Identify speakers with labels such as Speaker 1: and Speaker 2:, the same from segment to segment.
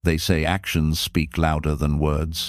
Speaker 1: They say actions speak louder than words.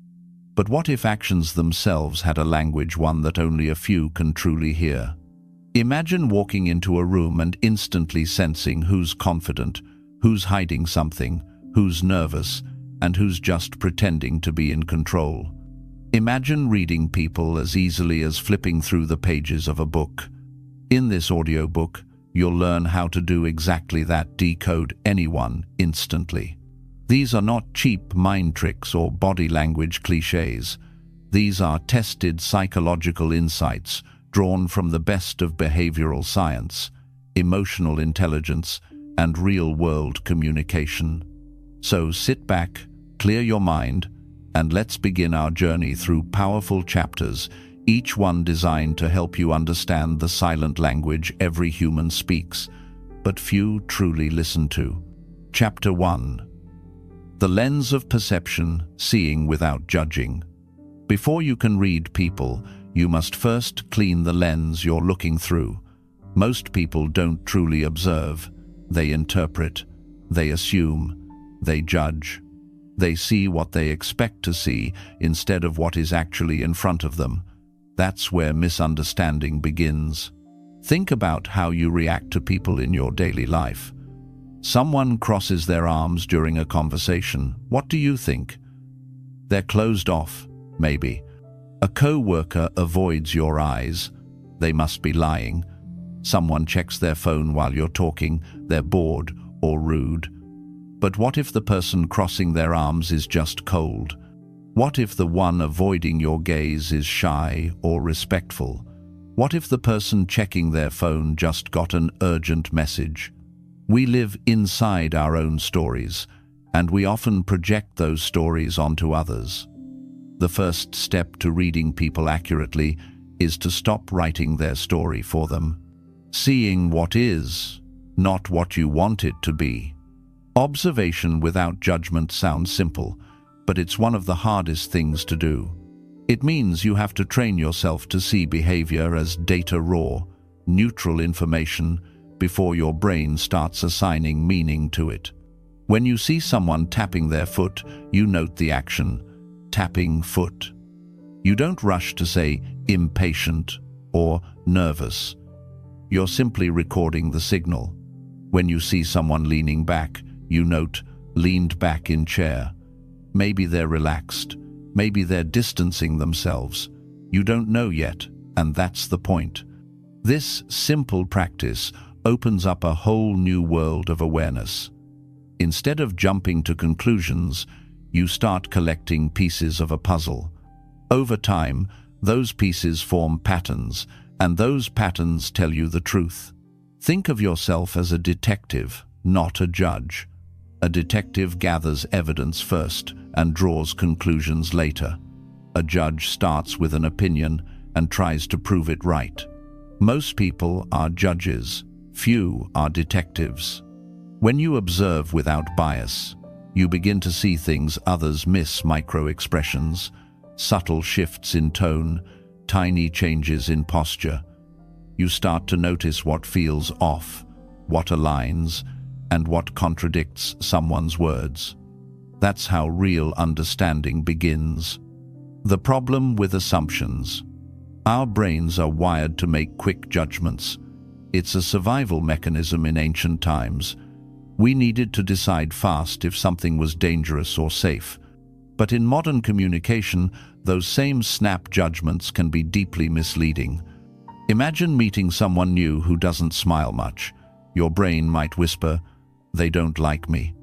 Speaker 1: But what if actions themselves had a language, one that only a few can truly hear? Imagine walking into a room and instantly sensing who's confident, who's hiding something, who's nervous, and who's just pretending to be in control. Imagine reading people as easily as flipping through the pages of a book. In this audiobook, you'll learn how to do exactly that: decode anyone instantly. These are not cheap mind tricks or body language cliches. These are tested psychological insights drawn from the best of behavioral science, emotional intelligence, and real-world communication. So sit back, clear your mind, and let's begin our journey through powerful chapters, each one designed to help you understand the silent language every human speaks, but few truly listen to. Chapter 1. The Lens of Perception, Seeing Without Judging. Before you can read people, you must first clean the lens you're looking through. Most people don't truly observe. They interpret, they assume, they judge. They see what they expect to see instead of what is actually in front of them. That's where misunderstanding begins. Think about how you react to people in your daily life. Someone crosses their arms during a conversation. What do you think? They're closed off, maybe. A co-worker avoids your eyes. They must be lying. Someone checks their phone while you're talking. They're bored or rude. But what if the person crossing their arms is just cold? What if the one avoiding your gaze is shy or respectful? What if the person checking their phone just got an urgent message? We live inside our own stories, and we often project those stories onto others. The first step to reading people accurately is to stop writing their story for them. Seeing what is, not what you want it to be. Observation without judgment sounds simple, but it's one of the hardest things to do. It means you have to train yourself to see behavior as data raw, neutral information, before your brain starts assigning meaning to it. When you see someone tapping their foot, you note the action, tapping foot. You don't rush to say impatient or nervous. You're simply recording the signal. When you see someone leaning back, you note leaned back in chair. Maybe they're relaxed. Maybe they're distancing themselves. You don't know yet, and that's the point. This simple practice opens up a whole new world of awareness. Instead of jumping to conclusions, you start collecting pieces of a puzzle. Over time, those pieces form patterns, and those patterns tell you the truth. Think of yourself as a detective, not a judge. A detective gathers evidence first and draws conclusions later. A judge starts with an opinion and tries to prove it right. Most people are judges. Few are detectives. When you observe without bias, you begin to see things others miss: micro-expressions, subtle shifts in tone, tiny changes in posture. You start to notice what feels off, what aligns, and what contradicts someone's words. That's how real understanding begins. The problem with assumptions. Our brains are wired to make quick judgments. It's a survival mechanism in ancient times. We needed to decide fast if something was dangerous or safe. But in modern communication, those same snap judgments can be deeply misleading. Imagine meeting someone new who doesn't smile much. Your brain might whisper, "They don't like me."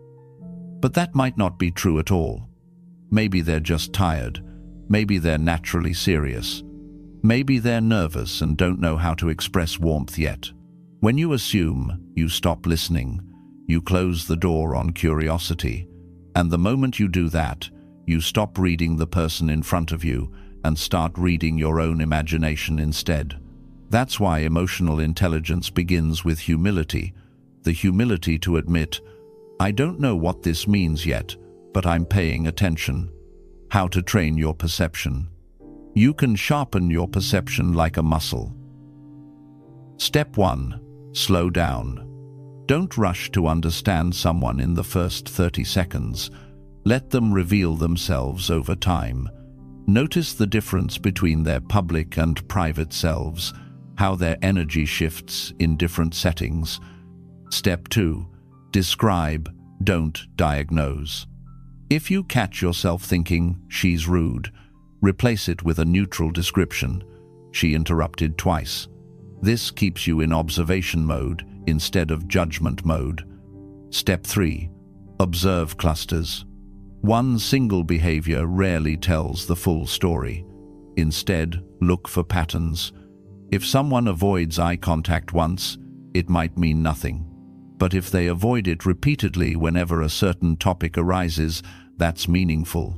Speaker 1: But that might not be true at all. Maybe they're just tired. Maybe they're naturally serious. Maybe they're nervous and don't know how to express warmth yet. When you assume, you stop listening. You close the door on curiosity. And the moment you do that, you stop reading the person in front of you and start reading your own imagination instead. That's why emotional intelligence begins with humility. The humility to admit, I don't know what this means yet, but I'm paying attention. How to train your perception. You can sharpen your perception like a muscle. Step 1. Slow down. Don't rush to understand someone in the first 30 seconds. Let them reveal themselves over time. Notice the difference between their public and private selves, how their energy shifts in different settings. Step 2. Describe, don't diagnose. If you catch yourself thinking, "She's rude," replace it with a neutral description. "She interrupted twice." This keeps you in observation mode instead of judgment mode. Step 3. Observe clusters. One single behavior rarely tells the full story. Instead, look for patterns. If someone avoids eye contact once, it might mean nothing. But if they avoid it repeatedly whenever a certain topic arises, that's meaningful.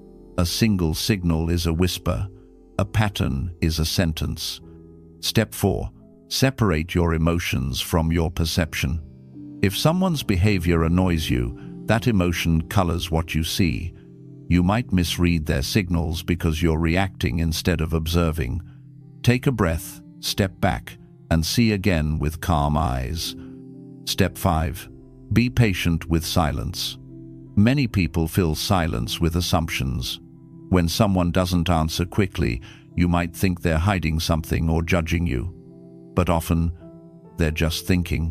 Speaker 1: A single signal is a whisper. A pattern is a sentence. Step 4. Separate your emotions from your perception. If someone's behavior annoys you, that emotion colors what you see. You might misread their signals because you're reacting instead of observing. Take a breath, step back, and see again with calm eyes. Step 5. Be patient with silence. Many people fill silence with assumptions. When someone doesn't answer quickly, you might think they're hiding something or judging you. But often, they're just thinking.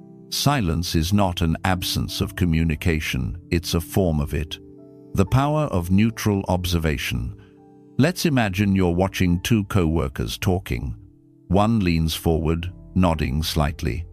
Speaker 1: Silence is not an absence of communication, it's a form of it. The power of neutral observation. Let's imagine you're watching two co-workers talking. One leans forward, nodding slightly.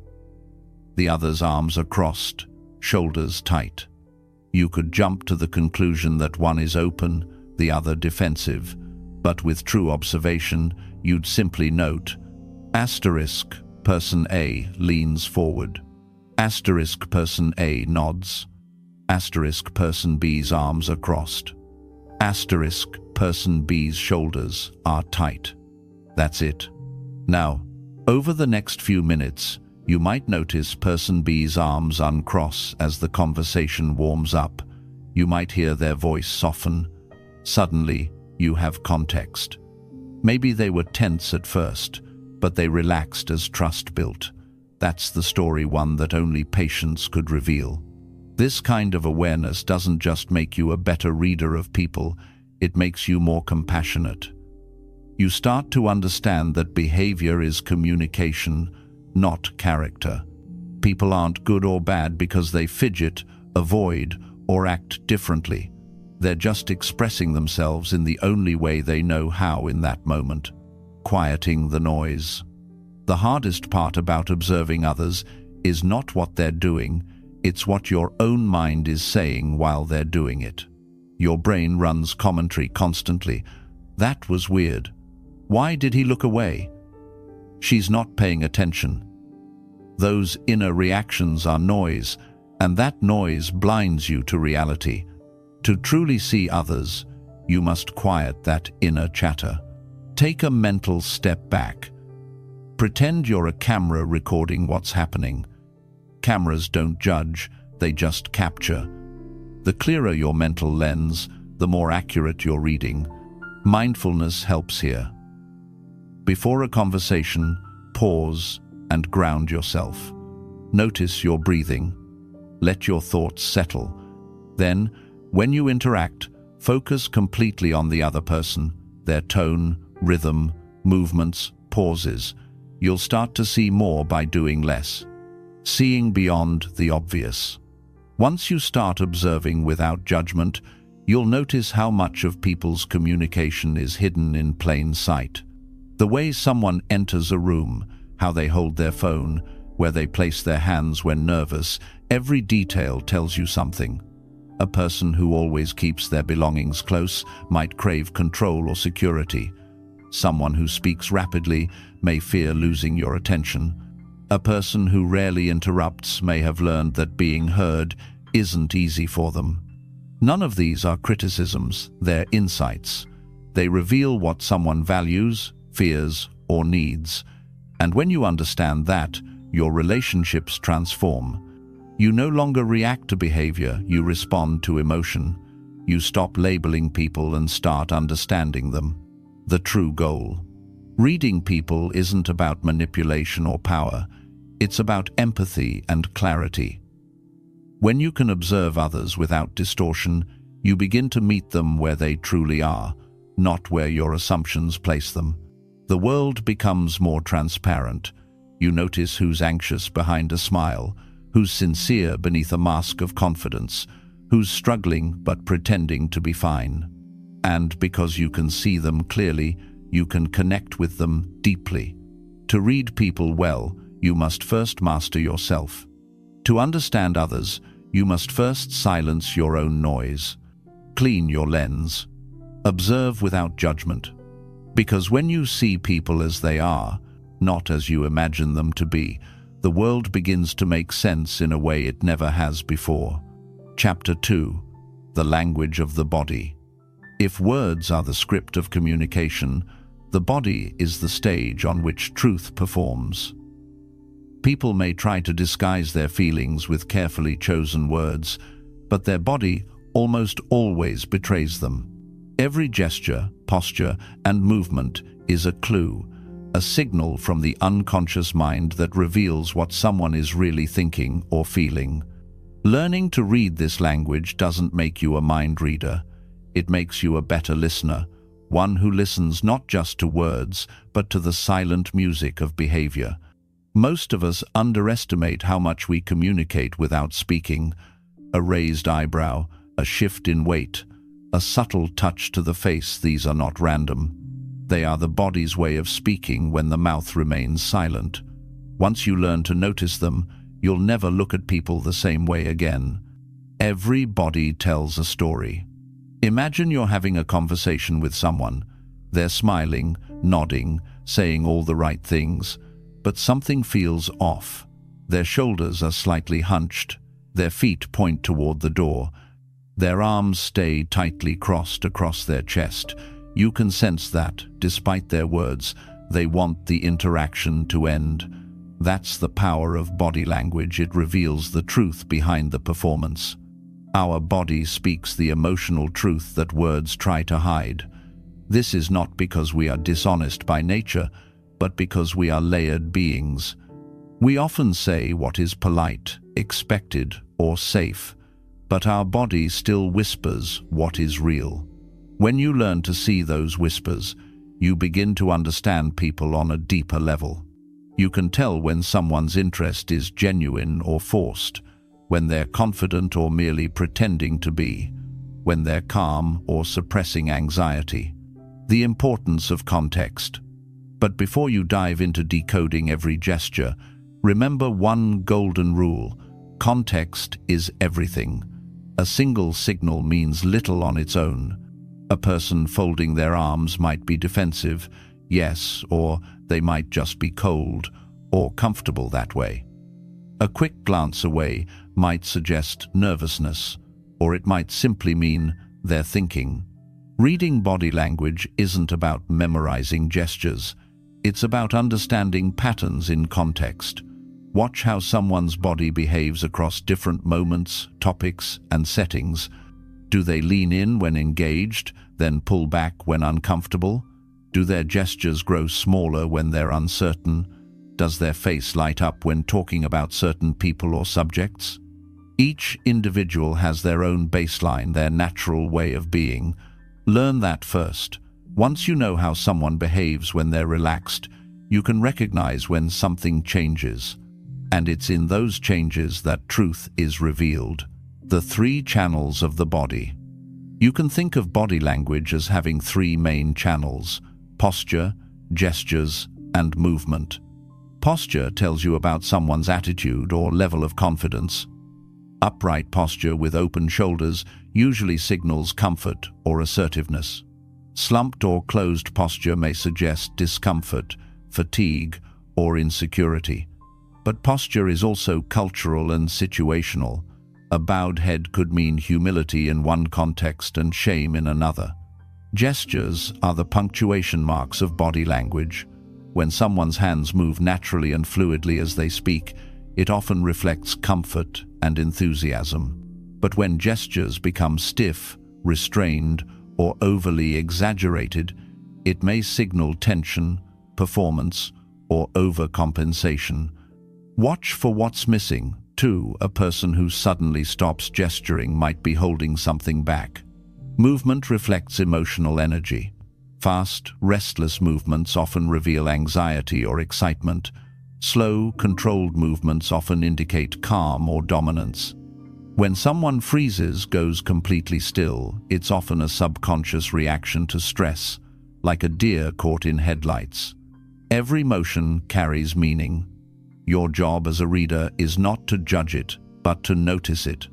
Speaker 1: The other's arms are crossed, shoulders tight. You could jump to the conclusion that one is open, the other defensive. But with true observation, you'd simply note, asterisk, person A leans forward. Asterisk, person A nods. Asterisk, person B's arms are crossed. Asterisk, person B's shoulders are tight. That's it. Now, over the next few minutes, you might notice person B's arms uncross as the conversation warms up. You might hear their voice soften. Suddenly, you have context. Maybe they were tense at first, but they relaxed as trust built. That's the story, one that only patience could reveal. This kind of awareness doesn't just make you a better reader of people, it makes you more compassionate. You start to understand that behavior is communication, not character. People aren't good or bad because they fidget, avoid, or act differently. They're just expressing themselves in the only way they know how in that moment, quieting the noise. The hardest part about observing others is not what they're doing, it's what your own mind is saying while they're doing it. Your brain runs commentary constantly. That was weird. Why did he look away? She's not paying attention. Those inner reactions are noise, and that noise blinds you to reality. To truly see others, you must quiet that inner chatter. Take a mental step back. Pretend you're a camera recording what's happening. Cameras don't judge, they just capture. The clearer your mental lens, the more accurate your reading. Mindfulness helps here. Before a conversation, pause and ground yourself. Notice your breathing. Let your thoughts settle. Then, when you interact, focus completely on the other person, their tone, rhythm, movements, pauses. You'll start to see more by doing less. Seeing beyond the obvious. Once you start observing without judgment, you'll notice how much of people's communication is hidden in plain sight. The way someone enters a room, how they hold their phone, where they place their hands when nervous, every detail tells you something. A person who always keeps their belongings close might crave control or security. Someone who speaks rapidly may fear losing your attention. A person who rarely interrupts may have learned that being heard isn't easy for them. None of these are criticisms, they're insights. They reveal what someone values, fears, or needs. And when you understand that, your relationships transform. You no longer react to behavior, you respond to emotion. You stop labeling people and start understanding them. The true goal. Reading people isn't about manipulation or power. It's about empathy and clarity. When you can observe others without distortion, you begin to meet them where they truly are, not where your assumptions place them. The world becomes more transparent. You notice who's anxious behind a smile, who's sincere beneath a mask of confidence, who's struggling but pretending to be fine. And because you can see them clearly, you can connect with them deeply. To read people well, you must first master yourself. To understand others, you must first silence your own noise. Clean your lens. Observe without judgment. Because when you see people as they are, not as you imagine them to be, the world begins to make sense in a way it never has before. Chapter 2. The Language of the Body. If words are the script of communication, the body is the stage on which truth performs. People may try to disguise their feelings with carefully chosen words, but their body almost always betrays them. Every gesture, posture, and movement is a clue, a signal from the unconscious mind that reveals what someone is really thinking or feeling. Learning to read this language doesn't make you a mind reader. It makes you a better listener, one who listens not just to words, but to the silent music of behavior. Most of us underestimate how much we communicate without speaking. A raised eyebrow, a shift in weight, a subtle touch to the face, these are not random. They are the body's way of speaking when the mouth remains silent. Once you learn to notice them, you'll never look at people the same way again. Every body tells a story. Imagine you're having a conversation with someone. They're smiling, nodding, saying all the right things, but something feels off. Their shoulders are slightly hunched. Their feet point toward the door. Their arms stay tightly crossed across their chest. You can sense that, despite their words, they want the interaction to end. That's the power of body language. It reveals the truth behind the performance. Our body speaks the emotional truth that words try to hide. This is not because we are dishonest by nature, but because we are layered beings. We often say what is polite, expected, or safe, but our body still whispers what is real. When you learn to see those whispers, you begin to understand people on a deeper level. You can tell when someone's interest is genuine or forced, when they're confident or merely pretending to be, when they're calm or suppressing anxiety. The importance of context. But before you dive into decoding every gesture, remember one golden rule: context is everything. A single signal means little on its own. A person folding their arms might be defensive, yes, or they might just be cold or comfortable that way. A quick glance away might suggest nervousness, or it might simply mean they're thinking. Reading body language isn't about memorizing gestures. It's about understanding patterns in context. Watch how someone's body behaves across different moments, topics, and settings. Do they lean in when engaged, then pull back when uncomfortable? Do their gestures grow smaller when they're uncertain? Does their face light up when talking about certain people or subjects? Each individual has their own baseline, their natural way of being. Learn that first. Once you know how someone behaves when they're relaxed, you can recognize when something changes. And it's in those changes that truth is revealed. The 3 channels of the body. You can think of body language as having 3 main channels: posture, gestures, and movement. Posture tells you about someone's attitude or level of confidence. Upright posture with open shoulders usually signals comfort or assertiveness. Slumped or closed posture may suggest discomfort, fatigue, or insecurity. But posture is also cultural and situational. A bowed head could mean humility in one context and shame in another. Gestures are the punctuation marks of body language. When someone's hands move naturally and fluidly as they speak, it often reflects comfort and enthusiasm. But when gestures become stiff, restrained, or overly exaggerated, it may signal tension, performance, or overcompensation. Watch for what's missing. 2. A person who suddenly stops gesturing might be holding something back. Movement reflects emotional energy. Fast, restless movements often reveal anxiety or excitement. Slow, controlled movements often indicate calm or dominance. When someone freezes, goes completely still, it's often a subconscious reaction to stress, like a deer caught in headlights. Every motion carries meaning. Your job as a reader is not to judge it, but to notice it.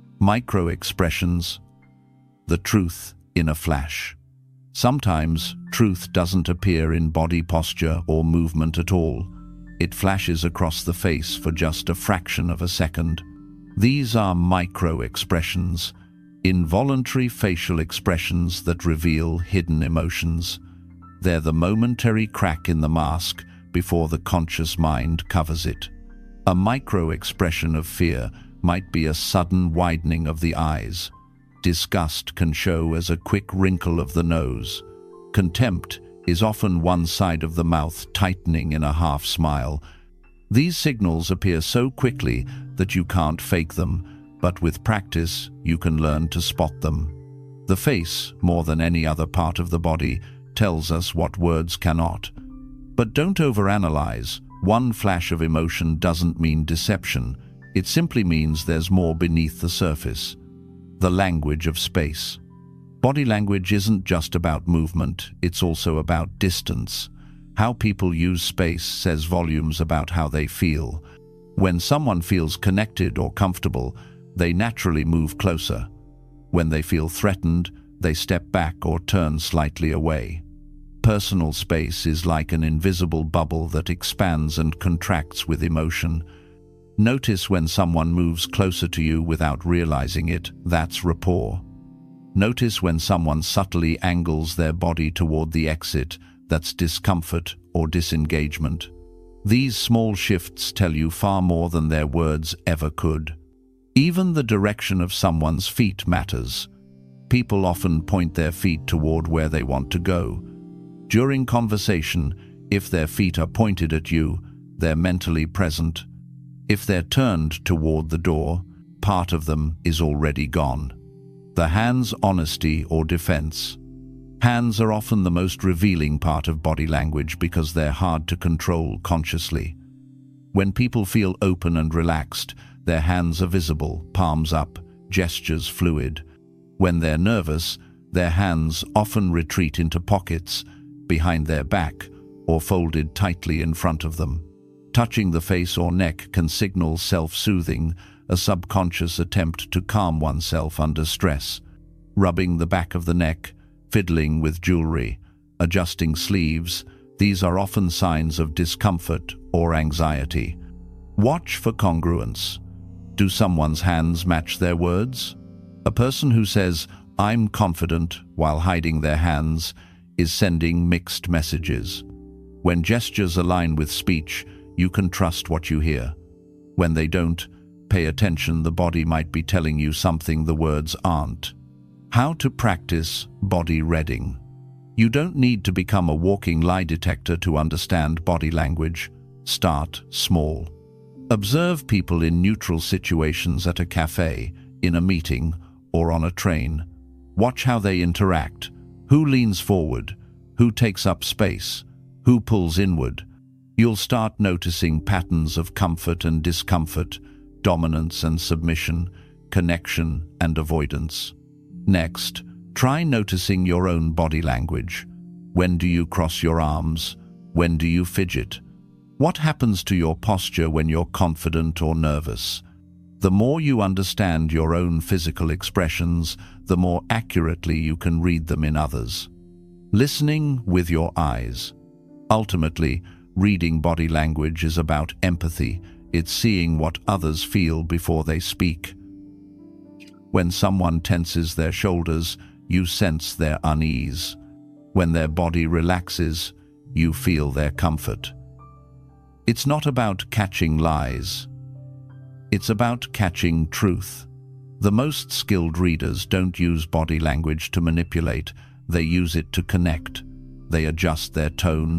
Speaker 1: Micro-expressions, the truth in a flash. Sometimes truth doesn't appear in body posture or movement at all. It flashes across the face for just a fraction of a second. These are micro-expressions, involuntary facial expressions that reveal hidden emotions. They're the momentary crack in the mask before the conscious mind covers it. A micro-expression of fear might be a sudden widening of the eyes. Disgust can show as a quick wrinkle of the nose. Contempt is often one side of the mouth tightening in a half smile. These signals appear so quickly that you can't fake them, but with practice you can learn to spot them. The face, more than any other part of the body, tells us what words cannot. But don't overanalyze. One flash of emotion doesn't mean deception. It simply means there's more beneath the surface. The language of space. Body language isn't just about movement, it's also about distance. How people use space says volumes about how they feel. When someone feels connected or comfortable, they naturally move closer. When they feel threatened, they step back or turn slightly away. Personal space is like an invisible bubble that expands and contracts with emotion. Notice when someone moves closer to you without realizing it, that's rapport. Notice when someone subtly angles their body toward the exit, that's discomfort or disengagement. These small shifts tell you far more than their words ever could. Even the direction of someone's feet matters. People often point their feet toward where they want to go. During conversation, if their feet are pointed at you, they're mentally present. If they're turned toward the door, part of them is already gone. The hands' honesty or defense. Hands are often the most revealing part of body language because they're hard to control consciously. When people feel open and relaxed, their hands are visible, palms up, gestures fluid. When they're nervous, their hands often retreat into pockets, behind their back, or folded tightly in front of them. Touching the face or neck can signal self-soothing, a subconscious attempt to calm oneself under stress. Rubbing the back of the neck, fiddling with jewelry, adjusting sleeves, these are often signs of discomfort or anxiety. Watch for congruence. Do someone's hands match their words? A person who says, "I'm confident," while hiding their hands, is sending mixed messages. When gestures align with speech, you can trust what you hear. When they don't, pay attention, the body might be telling you something the words aren't. How to practice body reading. You don't need to become a walking lie detector to understand body language. Start small. Observe people in neutral situations at a cafe, in a meeting, or on a train. Watch how they interact. Who leans forward? Who takes up space? Who pulls inward? You'll start noticing patterns of comfort and discomfort, dominance and submission, connection and avoidance. Next, try noticing your own body language. When do you cross your arms? When do you fidget? What happens to your posture when you're confident or nervous? The more you understand your own physical expressions, the more accurately you can read them in others. Listening with your eyes. Ultimately, reading body language is about empathy. It's seeing what others feel before they speak. When someone tenses their shoulders, you sense their unease. When their body relaxes, you feel their comfort. It's not about catching lies. It's about catching truth. The most skilled readers don't use body language to manipulate. They use it to connect. They adjust their tone,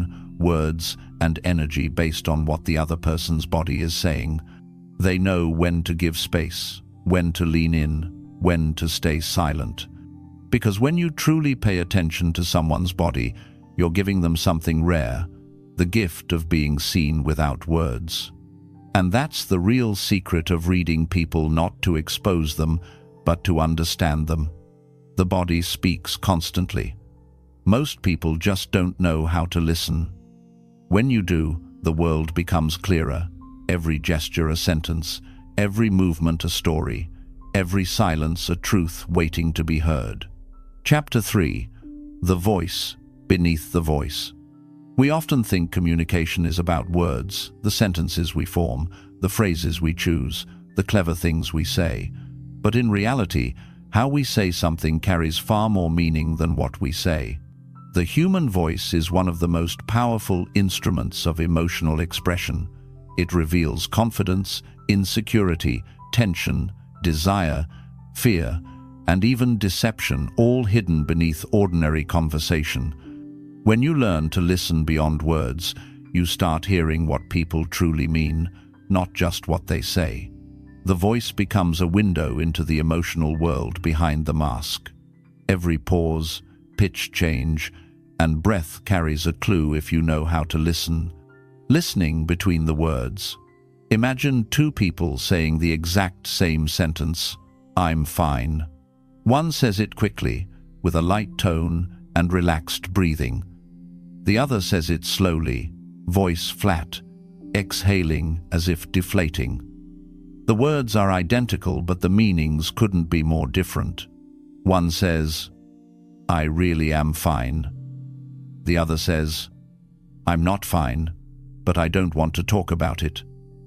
Speaker 1: words and energy based on what the other person's body is saying. They know when to give space, when to lean in, when to stay silent. Because when you truly pay attention to someone's body, you're giving them something rare, the gift of being seen without words. And that's the real secret of reading people, not to expose them, but to understand them. The body speaks constantly. Most people just don't know how to listen. When you do, the world becomes clearer. Every gesture a sentence, every movement a story, every silence a truth waiting to be heard. Chapter 3. The Voice Beneath the Voice. We often think communication is about words, the sentences we form, the phrases we choose, the clever things we say. But in reality, how we say something carries far more meaning than what we say. The human voice is one of the most powerful instruments of emotional expression. It reveals confidence, insecurity, tension, desire, fear, and even deception, all hidden beneath ordinary conversation. When you learn to listen beyond words, you start hearing what people truly mean, not just what they say. The voice becomes a window into the emotional world behind the mask. Every pause, pitch change, and breath carries a clue if you know how to listen. Listening between the words. Imagine two people saying the exact same sentence, "I'm fine." One says it quickly, with a light tone and relaxed breathing. The other says it slowly, voice flat, exhaling as if deflating. The words are identical, but the meanings couldn't be more different. One says, "I really am fine." The other says, "I'm not fine, but I don't want to talk about it."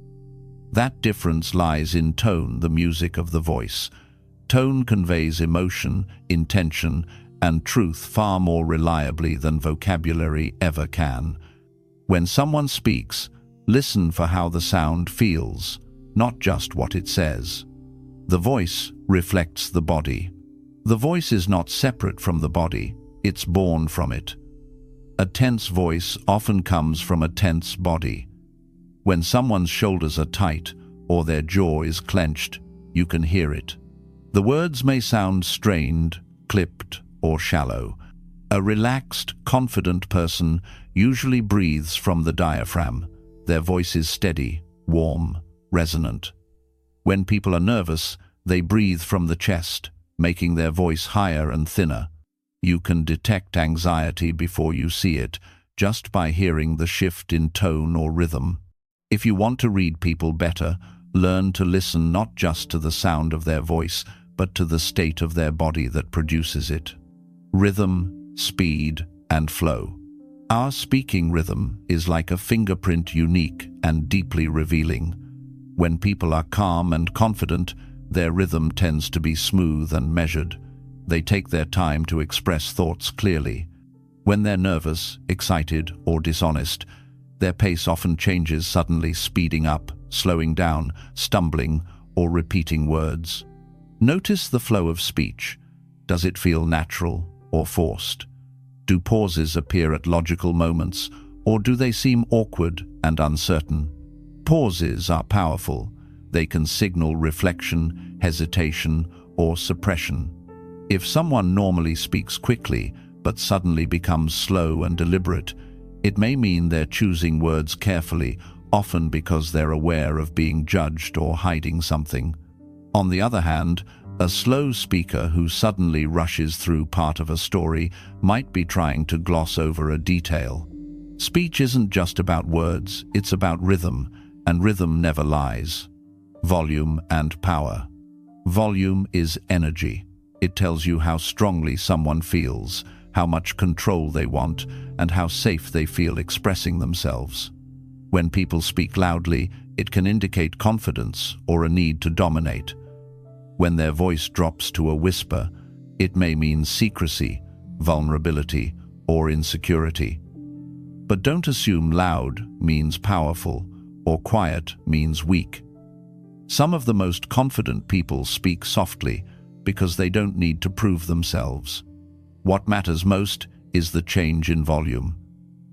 Speaker 1: That difference lies in tone, the music of the voice. Tone conveys emotion, intention, and truth far more reliably than vocabulary ever can. When someone speaks, listen for how the sound feels, not just what it says. The voice reflects the body. The voice is not separate from the body, it's born from it. A tense voice often comes from a tense body. When someone's shoulders are tight or their jaw is clenched, you can hear it. The words may sound strained, clipped, or shallow. A relaxed, confident person usually breathes from the diaphragm. Their voice is steady, warm, resonant. When people are nervous, they breathe from the chest, making their voice higher and thinner. You can detect anxiety before you see it, just by hearing the shift in tone or rhythm. If you want to read people better, learn to listen not just to the sound of their voice, but to the state of their body that produces it. Rhythm, speed, and flow. Our speaking rhythm is like a fingerprint, unique and deeply revealing. When people are calm and confident, their rhythm tends to be smooth and measured. They take their time to express thoughts clearly. When they're nervous, excited, or dishonest, their pace often changes, suddenly speeding up, slowing down, stumbling, or repeating words. Notice the flow of speech. Does it feel natural or forced? Do pauses appear at logical moments, or do they seem awkward and uncertain? Pauses are powerful. They can signal reflection, hesitation, or suppression. If someone normally speaks quickly, but suddenly becomes slow and deliberate, it may mean they're choosing words carefully, often because they're aware of being judged or hiding something. On the other hand, a slow speaker who suddenly rushes through part of a story might be trying to gloss over a detail. Speech isn't just about words, it's about rhythm, and rhythm never lies. Volume and power. Volume is energy. It tells you how strongly someone feels, how much control they want, and how safe they feel expressing themselves. When people speak loudly, it can indicate confidence or a need to dominate. When their voice drops to a whisper, it may mean secrecy, vulnerability, or insecurity. But don't assume loud means powerful or quiet means weak. Some of the most confident people speak softly because they don't need to prove themselves. What matters most is the change in volume.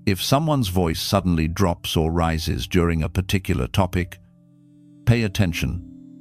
Speaker 1: If someone's voice suddenly drops or rises during a particular topic, pay attention.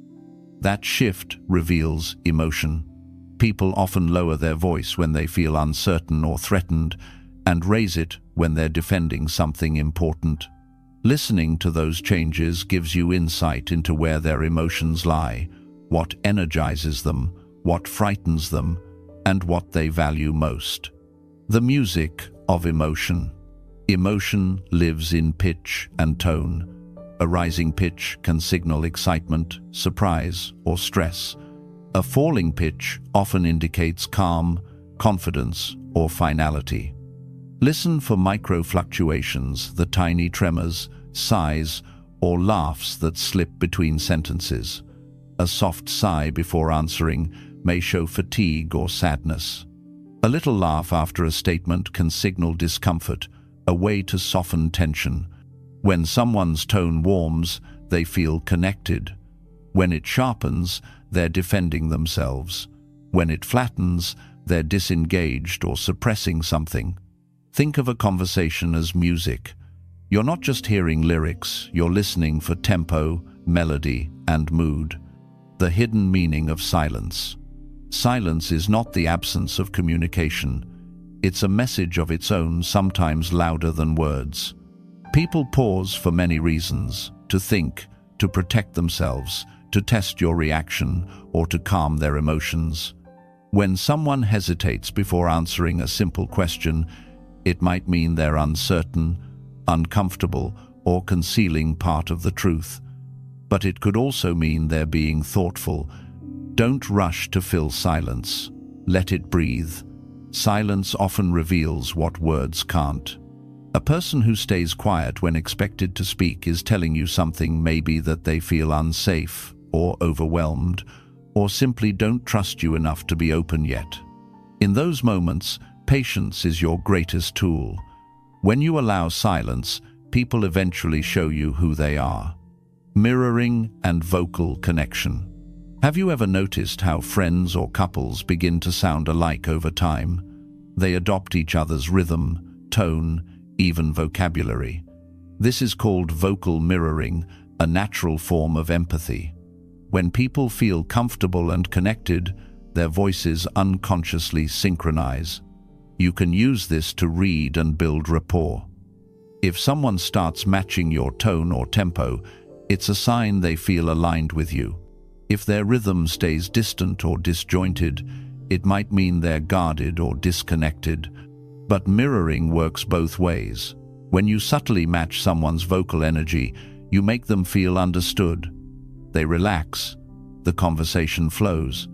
Speaker 1: That shift reveals emotion. People often lower their voice when they feel uncertain or threatened, and raise it when they're defending something important. Listening to those changes gives you insight into where their emotions lie, what energizes them, what frightens them, and what they value most. The music of emotion. Emotion lives in pitch and tone. A rising pitch can signal excitement, surprise, or stress. A falling pitch often indicates calm, confidence, or finality. Listen for micro-fluctuations, the tiny tremors, sighs, or laughs that slip between sentences. A soft sigh before answering may show fatigue or sadness. A little laugh after a statement can signal discomfort, a way to soften tension. When someone's tone warms, they feel connected. When it sharpens, they're defending themselves. When it flattens, they're disengaged or suppressing something. Think of a conversation as music. You're not just hearing lyrics, you're listening for tempo, melody, and mood. The hidden meaning of silence. Silence is not the absence of communication. It's a message of its own, sometimes louder than words. People pause for many reasons: to think, to protect themselves, to test your reaction, or to calm their emotions. When someone hesitates before answering a simple question, it might mean they're uncertain, uncomfortable, or concealing part of the truth. But it could also mean they're being thoughtful. Don't rush to fill silence. Let it breathe. Silence often reveals what words can't. A person who stays quiet when expected to speak is telling you something, maybe that they feel unsafe or overwhelmed, or simply don't trust you enough to be open yet. In those moments, patience is your greatest tool. When you allow silence, people eventually show you who they are. Mirroring and vocal connection. Have you ever noticed how friends or couples begin to sound alike over time? They adopt each other's rhythm, tone, even vocabulary. This is called vocal mirroring, a natural form of empathy. When people feel comfortable and connected, their voices unconsciously synchronize. You can use this to read and build rapport. If someone starts matching your tone or tempo, it's a sign they feel aligned with you. If their rhythm stays distant or disjointed, it might mean they're guarded or disconnected. But mirroring works both ways. When you subtly match someone's vocal energy, you make them feel understood. They relax. The conversation flows.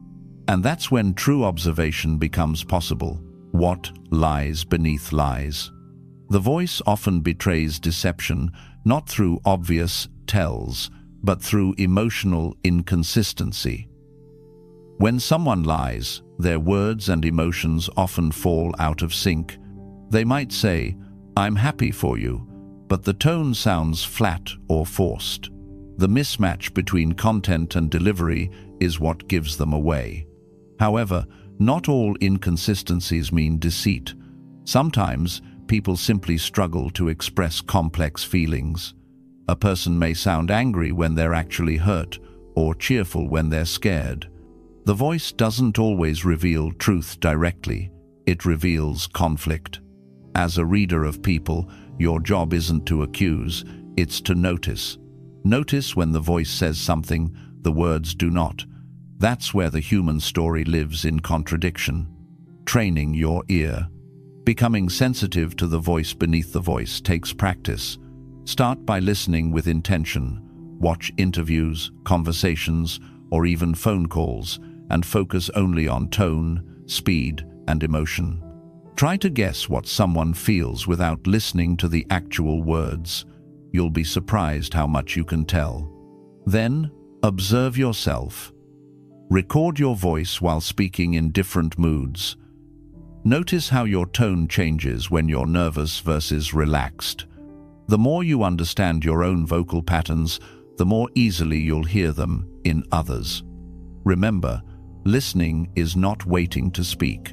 Speaker 1: And that's when true observation becomes possible. What lies beneath lies? The voice often betrays deception, not through obvious tells, but through emotional inconsistency. When someone lies, their words and emotions often fall out of sync. They might say, "I'm happy for you," but the tone sounds flat or forced. The mismatch between content and delivery is what gives them away. However, not all inconsistencies mean deceit. Sometimes people simply struggle to express complex feelings. A person may sound angry when they're actually hurt, or cheerful when they're scared. The voice doesn't always reveal truth directly. It reveals conflict. As a reader of people, your job isn't to accuse, it's to notice. Notice when the voice says something, the words do not. That's where the human story lives in contradiction. Training your ear. Becoming sensitive to the voice beneath the voice takes practice. Start by listening with intention. Watch interviews, conversations, or even phone calls, and focus only on tone, speed, and emotion. Try to guess what someone feels without listening to the actual words. You'll be surprised how much you can tell. Then, observe yourself. Record your voice while speaking in different moods. Notice how your tone changes when you're nervous versus relaxed. The more you understand your own vocal patterns, the more easily you'll hear them in others. Remember, listening is not waiting to speak.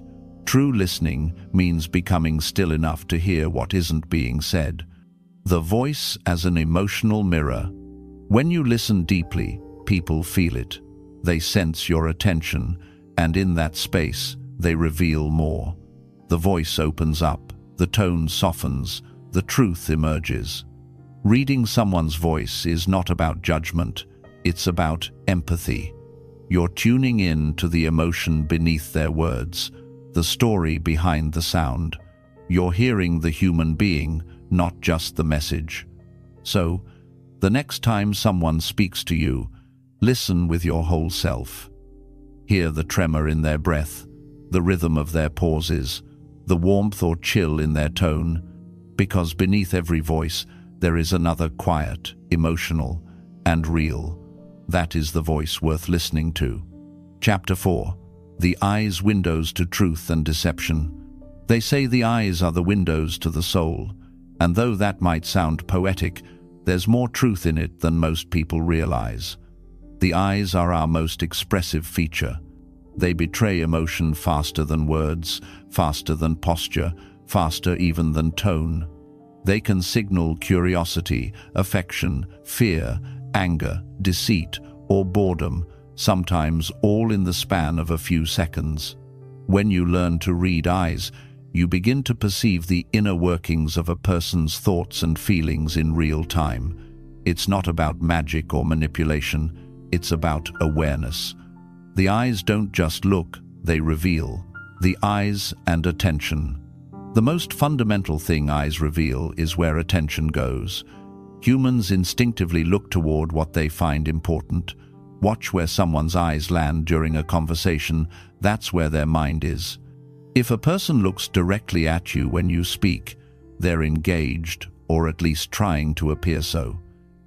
Speaker 1: True listening means becoming still enough to hear what isn't being said. The voice as an emotional mirror. When you listen deeply, people feel it. They sense your attention, and in that space, they reveal more. The voice opens up, the tone softens, the truth emerges. Reading someone's voice is not about judgment, it's about empathy. You're tuning in to the emotion beneath their words, the story behind the sound. You're hearing the human being, not just the message. So, the next time someone speaks to you, listen with your whole self. Hear the tremor in their breath, the rhythm of their pauses, the warmth or chill in their tone, because beneath every voice there is another quiet, emotional, and real. That is the voice worth listening to. Chapter 4. The Eyes Windows to Truth and Deception. They say the eyes are the windows to the soul, and though that might sound poetic, there's more truth in it than most people realize. The eyes are our most expressive feature. They betray emotion faster than words, faster than posture, faster even than tone. They can signal curiosity, affection, fear, anger, deceit, or boredom, sometimes all in the span of a few seconds. When you learn to read eyes, you begin to perceive the inner workings of a person's thoughts and feelings in real time. It's not about magic or manipulation, it's about awareness. The eyes don't just look, they reveal. The eyes and attention. The most fundamental thing eyes reveal is where attention goes. Humans instinctively look toward what they find important. Watch where someone's eyes land during a conversation, that's where their mind is. If a person looks directly at you when you speak, they're engaged, or at least trying to appear so.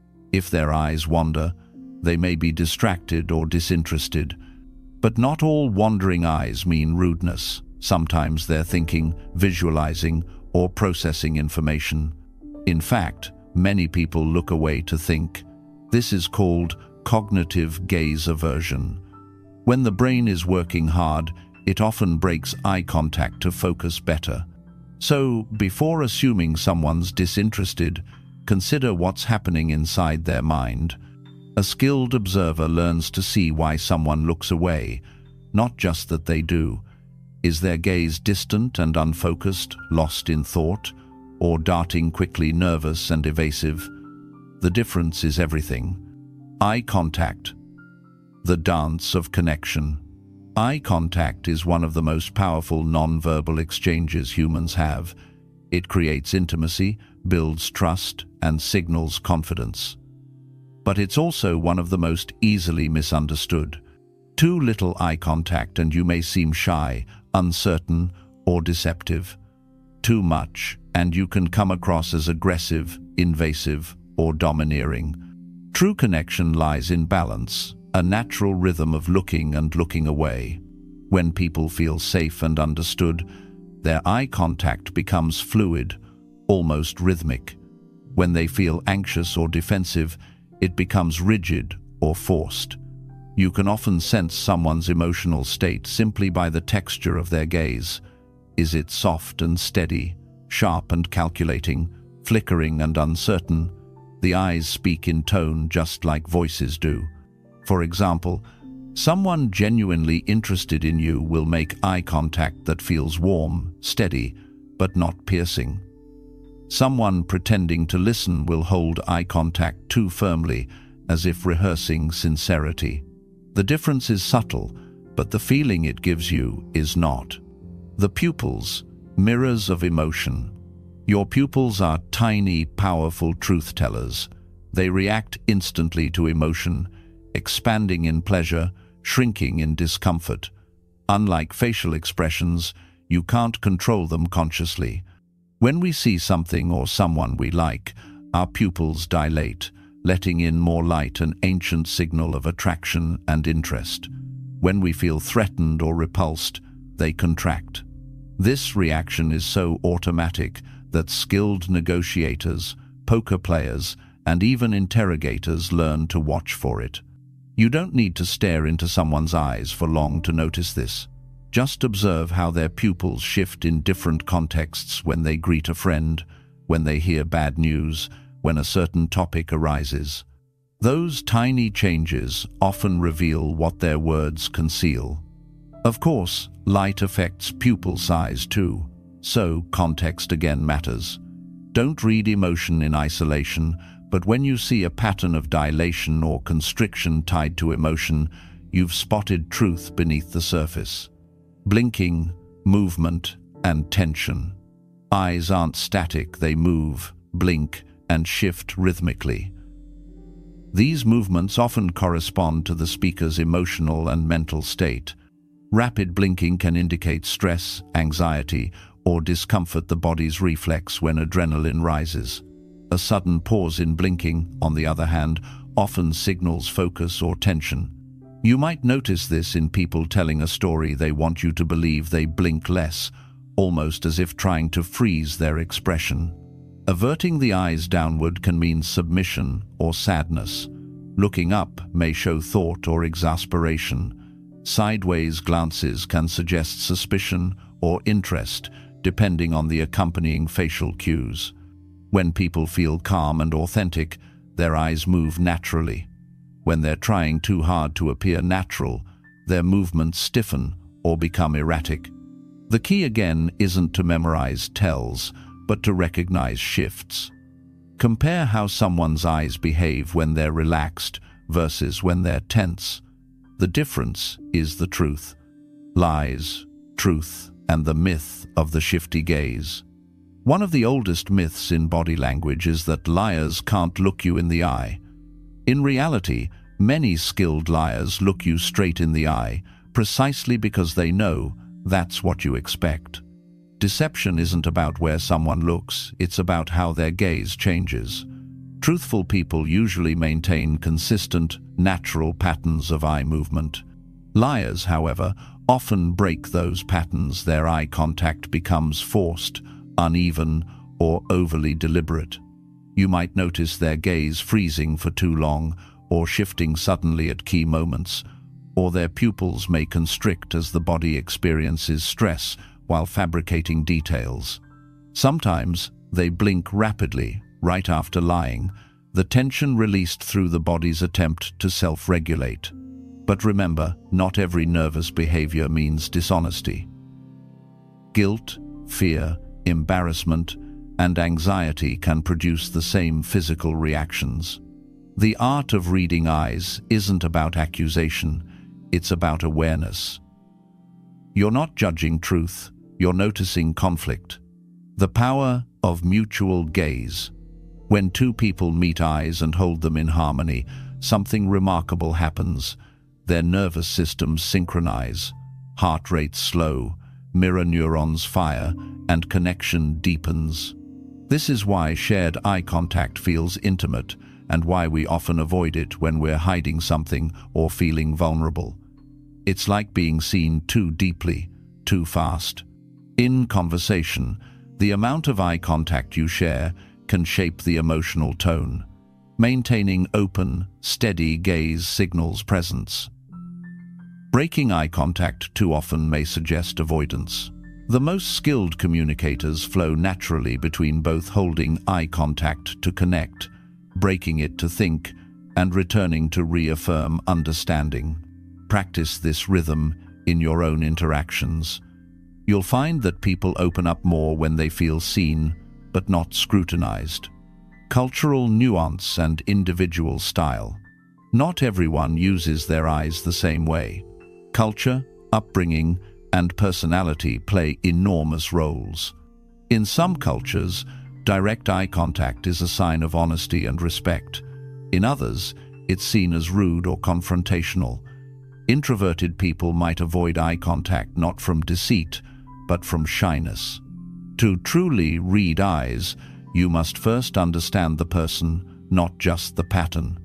Speaker 1: If their eyes wander, they may be distracted or disinterested. But not all wandering eyes mean rudeness. Sometimes they're thinking, visualizing, or processing information. In fact, many people look away to think. This is called cognitive gaze aversion. When the brain is working hard, it often breaks eye contact to focus better. So, before assuming someone's disinterested, consider what's happening inside their mind. A skilled observer learns to see why someone looks away, not just that they do. Is their gaze distant and unfocused, lost in thought, or darting quickly, nervous and evasive? The difference is everything. Eye contact. The dance of connection. Eye contact is one of the most powerful non-verbal exchanges humans have. It creates intimacy, builds trust, and signals confidence. But it's also one of the most easily misunderstood. Too little eye contact and you may seem shy, uncertain, or deceptive. Too much, and you can come across as aggressive, invasive, or domineering. True connection lies in balance, a natural rhythm of looking and looking away. When people feel safe and understood, their eye contact becomes fluid, almost rhythmic. When they feel anxious or defensive, it becomes rigid or forced. You can often sense someone's emotional state simply by the texture of their gaze. Is it soft and steady, sharp and calculating, flickering and uncertain? The eyes speak in tone just like voices do. For example, someone genuinely interested in you will make eye contact that feels warm, steady, but not piercing. Someone pretending to listen will hold eye contact too firmly, as if rehearsing sincerity. The difference is subtle, but the feeling it gives you is not. The pupils, mirrors of emotion. Your pupils are tiny, powerful truth-tellers. They react instantly to emotion, expanding in pleasure, shrinking in discomfort. Unlike facial expressions, you can't control them consciously. When we see something or someone we like, our pupils dilate, letting in more light, an ancient signal of attraction and interest. When we feel threatened or repulsed, they contract. This reaction is so automatic that skilled negotiators, poker players, and even interrogators learn to watch for it. You don't need to stare into someone's eyes for long to notice this. Just observe how their pupils shift in different contexts when they greet a friend, when they hear bad news, when a certain topic arises. Those tiny changes often reveal what their words conceal. Of course, light affects pupil size too, so context again matters. Don't read emotion in isolation, but when you see a pattern of dilation or constriction tied to emotion, you've spotted truth beneath the surface. Blinking, movement, and tension. Eyes aren't static, they move, blink, and shift rhythmically. These movements often correspond to the speaker's emotional and mental state. Rapid blinking can indicate stress, anxiety, or discomfort, the body's reflex when adrenaline rises. A sudden pause in blinking, on the other hand, often signals focus or tension. You might notice this in people telling a story. They want you to believe they blink less, almost as if trying to freeze their expression. Averting the eyes downward can mean submission or sadness. Looking up may show thought or exasperation. Sideways glances can suggest suspicion or interest, depending on the accompanying facial cues. When people feel calm and authentic, their eyes move naturally. When they're trying too hard to appear natural, their movements stiffen or become erratic. The key again isn't to memorize tells, but to recognize shifts. Compare how someone's eyes behave when they're relaxed versus when they're tense. The difference is the truth. Lies, truth, and the myth of the shifty gaze. One of the oldest myths in body language is that liars can't look you in the eye. In reality, many skilled liars look you straight in the eye, precisely because they know that's what you expect. Deception isn't about where someone looks, it's about how their gaze changes. Truthful people usually maintain consistent, natural patterns of eye movement. Liars, however, often break those patterns. Their eye contact becomes forced, uneven, or overly deliberate. You might notice their gaze freezing for too long, or shifting suddenly at key moments, or their pupils may constrict as the body experiences stress while fabricating details. Sometimes they blink rapidly, right after lying, the tension released through the body's attempt to self-regulate. But remember, not every nervous behavior means dishonesty. Guilt, fear, embarrassment, and anxiety can produce the same physical reactions. The art of reading eyes isn't about accusation, it's about awareness. You're not judging truth, you're noticing conflict. The power of mutual gaze. When two people meet eyes and hold them in harmony, something remarkable happens. Their nervous systems synchronize, heart rates slow, mirror neurons fire, and connection deepens. This is why shared eye contact feels intimate, and why we often avoid it when we're hiding something or feeling vulnerable. It's like being seen too deeply, too fast. In conversation, the amount of eye contact you share can shape the emotional tone. Maintaining open, steady gaze signals presence. Breaking eye contact too often may suggest avoidance. The most skilled communicators flow naturally between both holding eye contact to connect, breaking it to think, and returning to reaffirm understanding. Practice this rhythm in your own interactions. You'll find that people open up more when they feel seen, but not scrutinized. Cultural nuance and individual style. Not everyone uses their eyes the same way. Culture, upbringing, and personality play enormous roles. In some cultures, direct eye contact is a sign of honesty and respect. In others, it's seen as rude or confrontational. Introverted people might avoid eye contact not from deceit, but from shyness. To truly read eyes, you must first understand the person, not just the pattern.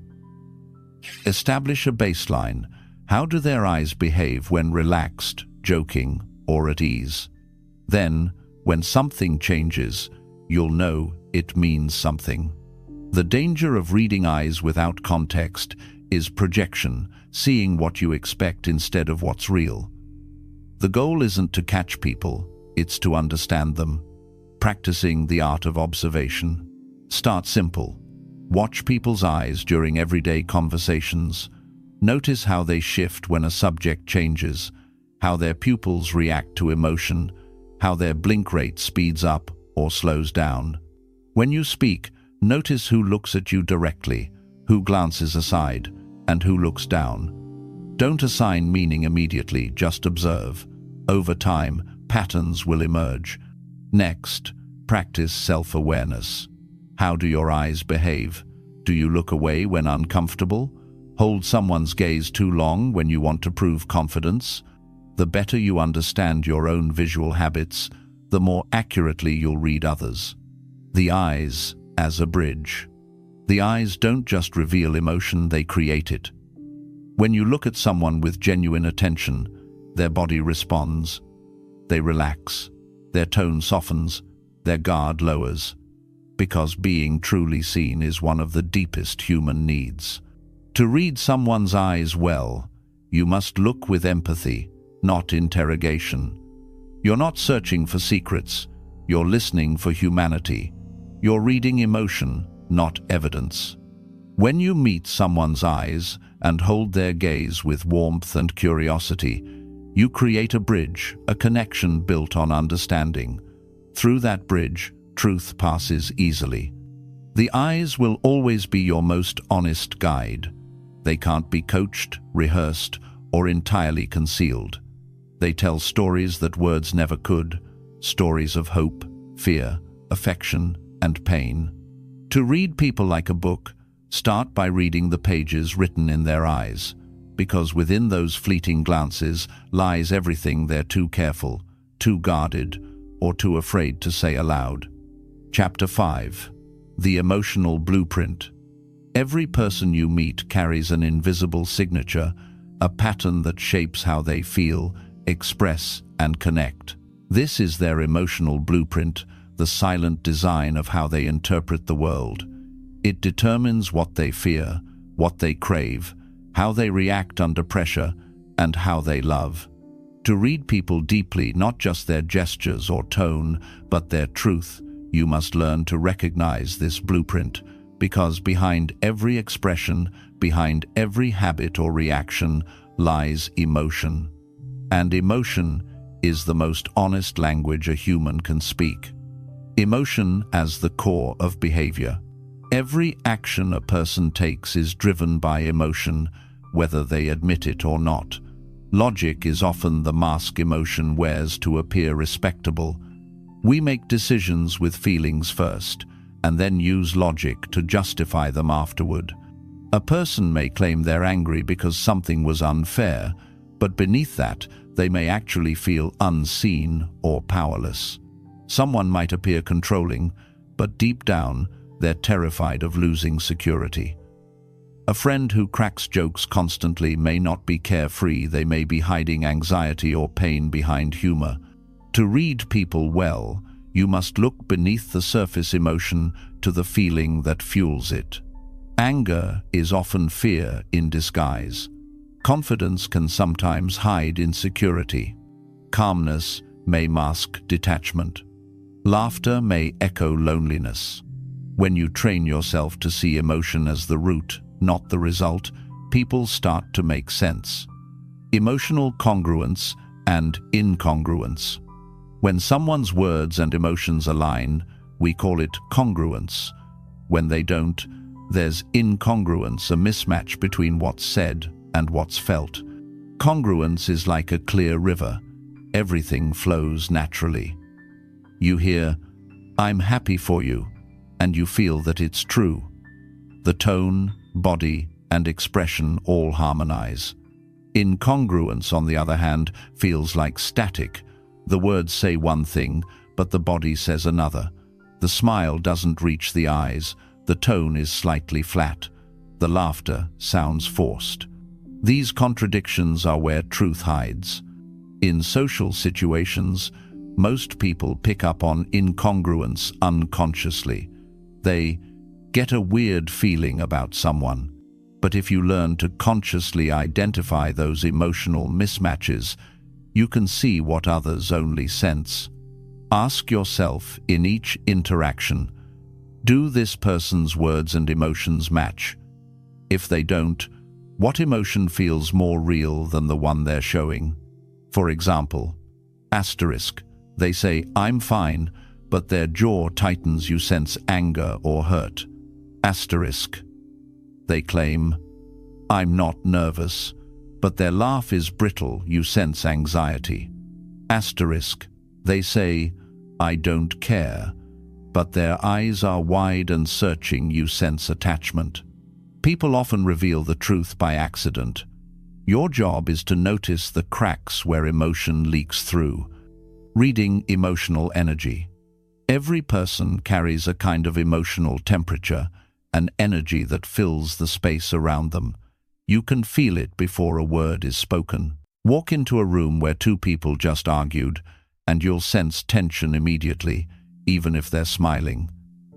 Speaker 1: Establish a baseline. How do their eyes behave when relaxed, joking, or at ease? Then, when something changes, you'll know it means something. The danger of reading eyes without context is projection, seeing what you expect instead of what's real. The goal isn't to catch people, it's to understand them. Practicing the art of observation. Start simple. Watch people's eyes during everyday conversations. Notice how they shift when a subject changes, how their pupils react to emotion, how their blink rate speeds up or slows down. When you speak, notice who looks at you directly, who glances aside, and who looks down. Don't assign meaning immediately, just observe. Over time, patterns will emerge. Next, practice self-awareness. How do your eyes behave? Do you look away when uncomfortable? Hold someone's gaze too long when you want to prove confidence? The better you understand your own visual habits, the more accurately you'll read others. The eyes as a bridge. The eyes don't just reveal emotion, they create it. When you look at someone with genuine attention, their body responds. They relax, their tone softens, their guard lowers, because being truly seen is one of the deepest human needs. To read someone's eyes well, you must look with empathy, not interrogation. You're not searching for secrets, you're listening for humanity. You're reading emotion, not evidence. When you meet someone's eyes and hold their gaze with warmth and curiosity, you create a bridge, a connection built on understanding. Through that bridge, truth passes easily. The eyes will always be your most honest guide. They can't be coached, rehearsed, or entirely concealed. They tell stories that words never could, stories of hope, fear, affection, and pain. To read people like a book, start by reading the pages written in their eyes, because within those fleeting glances lies everything they're too careful, too guarded, or too afraid to say aloud. Chapter 5. The Emotional Blueprint. Every person you meet carries an invisible signature, a pattern that shapes how they feel, express, and connect. This is their emotional blueprint, the silent design of how they interpret the world. It determines what they fear, what they crave, how they react under pressure, and how they love. To read people deeply, not just their gestures or tone, but their truth, you must learn to recognize this blueprint, because behind every expression, behind every habit or reaction, lies emotion. And emotion is the most honest language a human can speak. Emotion as the core of behavior. Every action a person takes is driven by emotion, whether they admit it or not. Logic is often the mask emotion wears to appear respectable. We make decisions with feelings first, and then use logic to justify them afterward. A person may claim they're angry because something was unfair, but beneath that, they may actually feel unseen or powerless. Someone might appear controlling, but deep down, they're terrified of losing security. A friend who cracks jokes constantly may not be carefree, they may be hiding anxiety or pain behind humor. To read people well, you must look beneath the surface emotion to the feeling that fuels it. Anger is often fear in disguise. Confidence can sometimes hide insecurity. Calmness may mask detachment. Laughter may echo loneliness. When you train yourself to see emotion as the root, not the result, people start to make sense. Emotional congruence and incongruence. When someone's words and emotions align, we call it congruence. When they don't, there's incongruence, a mismatch between what's said and what's felt. Congruence is like a clear river. Everything flows naturally. You hear, "I'm happy for you," and you feel that it's true. The tone, body, and expression all harmonize. Incongruence, on the other hand, feels like static. The words say one thing, but the body says another. The smile doesn't reach the eyes, the tone is slightly flat, the laughter sounds forced. These contradictions are where truth hides. In social situations, most people pick up on incongruence unconsciously. They get a weird feeling about someone. But if you learn to consciously identify those emotional mismatches, You can see what others only sense. Ask yourself in each interaction, do this person's words and emotions match? If they don't, what emotion feels more real than the one they're showing? For example, asterisk, they say, "I'm fine," but their jaw tightens, you sense anger or hurt. Asterisk, they claim, "I'm not nervous," but their laugh is brittle, you sense anxiety. Asterisk, they say, "I don't care," but their eyes are wide and searching, you sense attachment. People often reveal the truth by accident. Your job is to notice the cracks where emotion leaks through. Reading emotional energy. Every person carries a kind of emotional temperature, an energy that fills the space around them. You can feel it before a word is spoken. Walk into a room where two people just argued, and you'll sense tension immediately, even if they're smiling.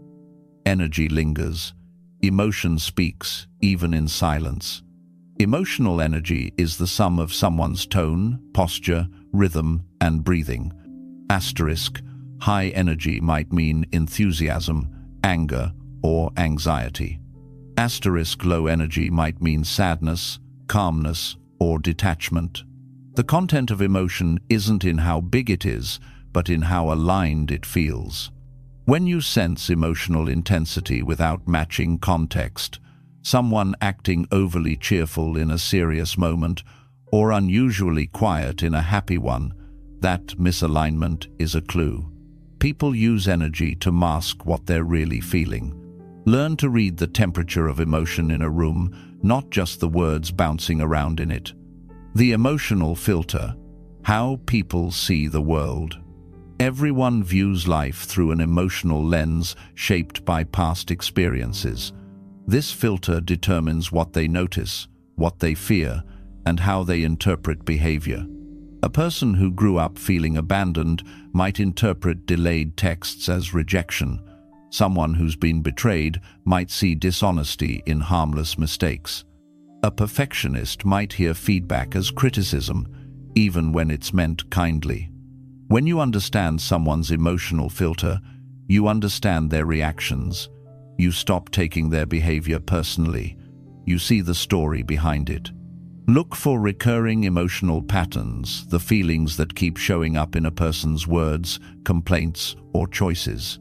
Speaker 1: Energy lingers. Emotion speaks, even in silence. Emotional energy is the sum of someone's tone, posture, rhythm, and breathing. Asterisk, high energy might mean enthusiasm, anger, or anxiety. Asterisk, low energy might mean sadness, calmness, or detachment. The content of emotion isn't in how big it is, but in how aligned it feels. When you sense emotional intensity without matching context, someone acting overly cheerful in a serious moment or unusually quiet in a happy one, that misalignment is a clue. People use energy to mask what they're really feeling. Learn to read the temperature of emotion in a room, not just the words bouncing around in it. The emotional filter. How people see the world. Everyone views life through an emotional lens shaped by past experiences. This filter determines what they notice, what they fear, and how they interpret behavior. A person who grew up feeling abandoned might interpret delayed texts as rejection. Someone who's been betrayed might see dishonesty in harmless mistakes. A perfectionist might hear feedback as criticism, even when it's meant kindly. When you understand someone's emotional filter, you understand their reactions. You stop taking their behavior personally. You see the story behind it. Look for recurring emotional patterns, the feelings that keep showing up in a person's words, complaints, or choices.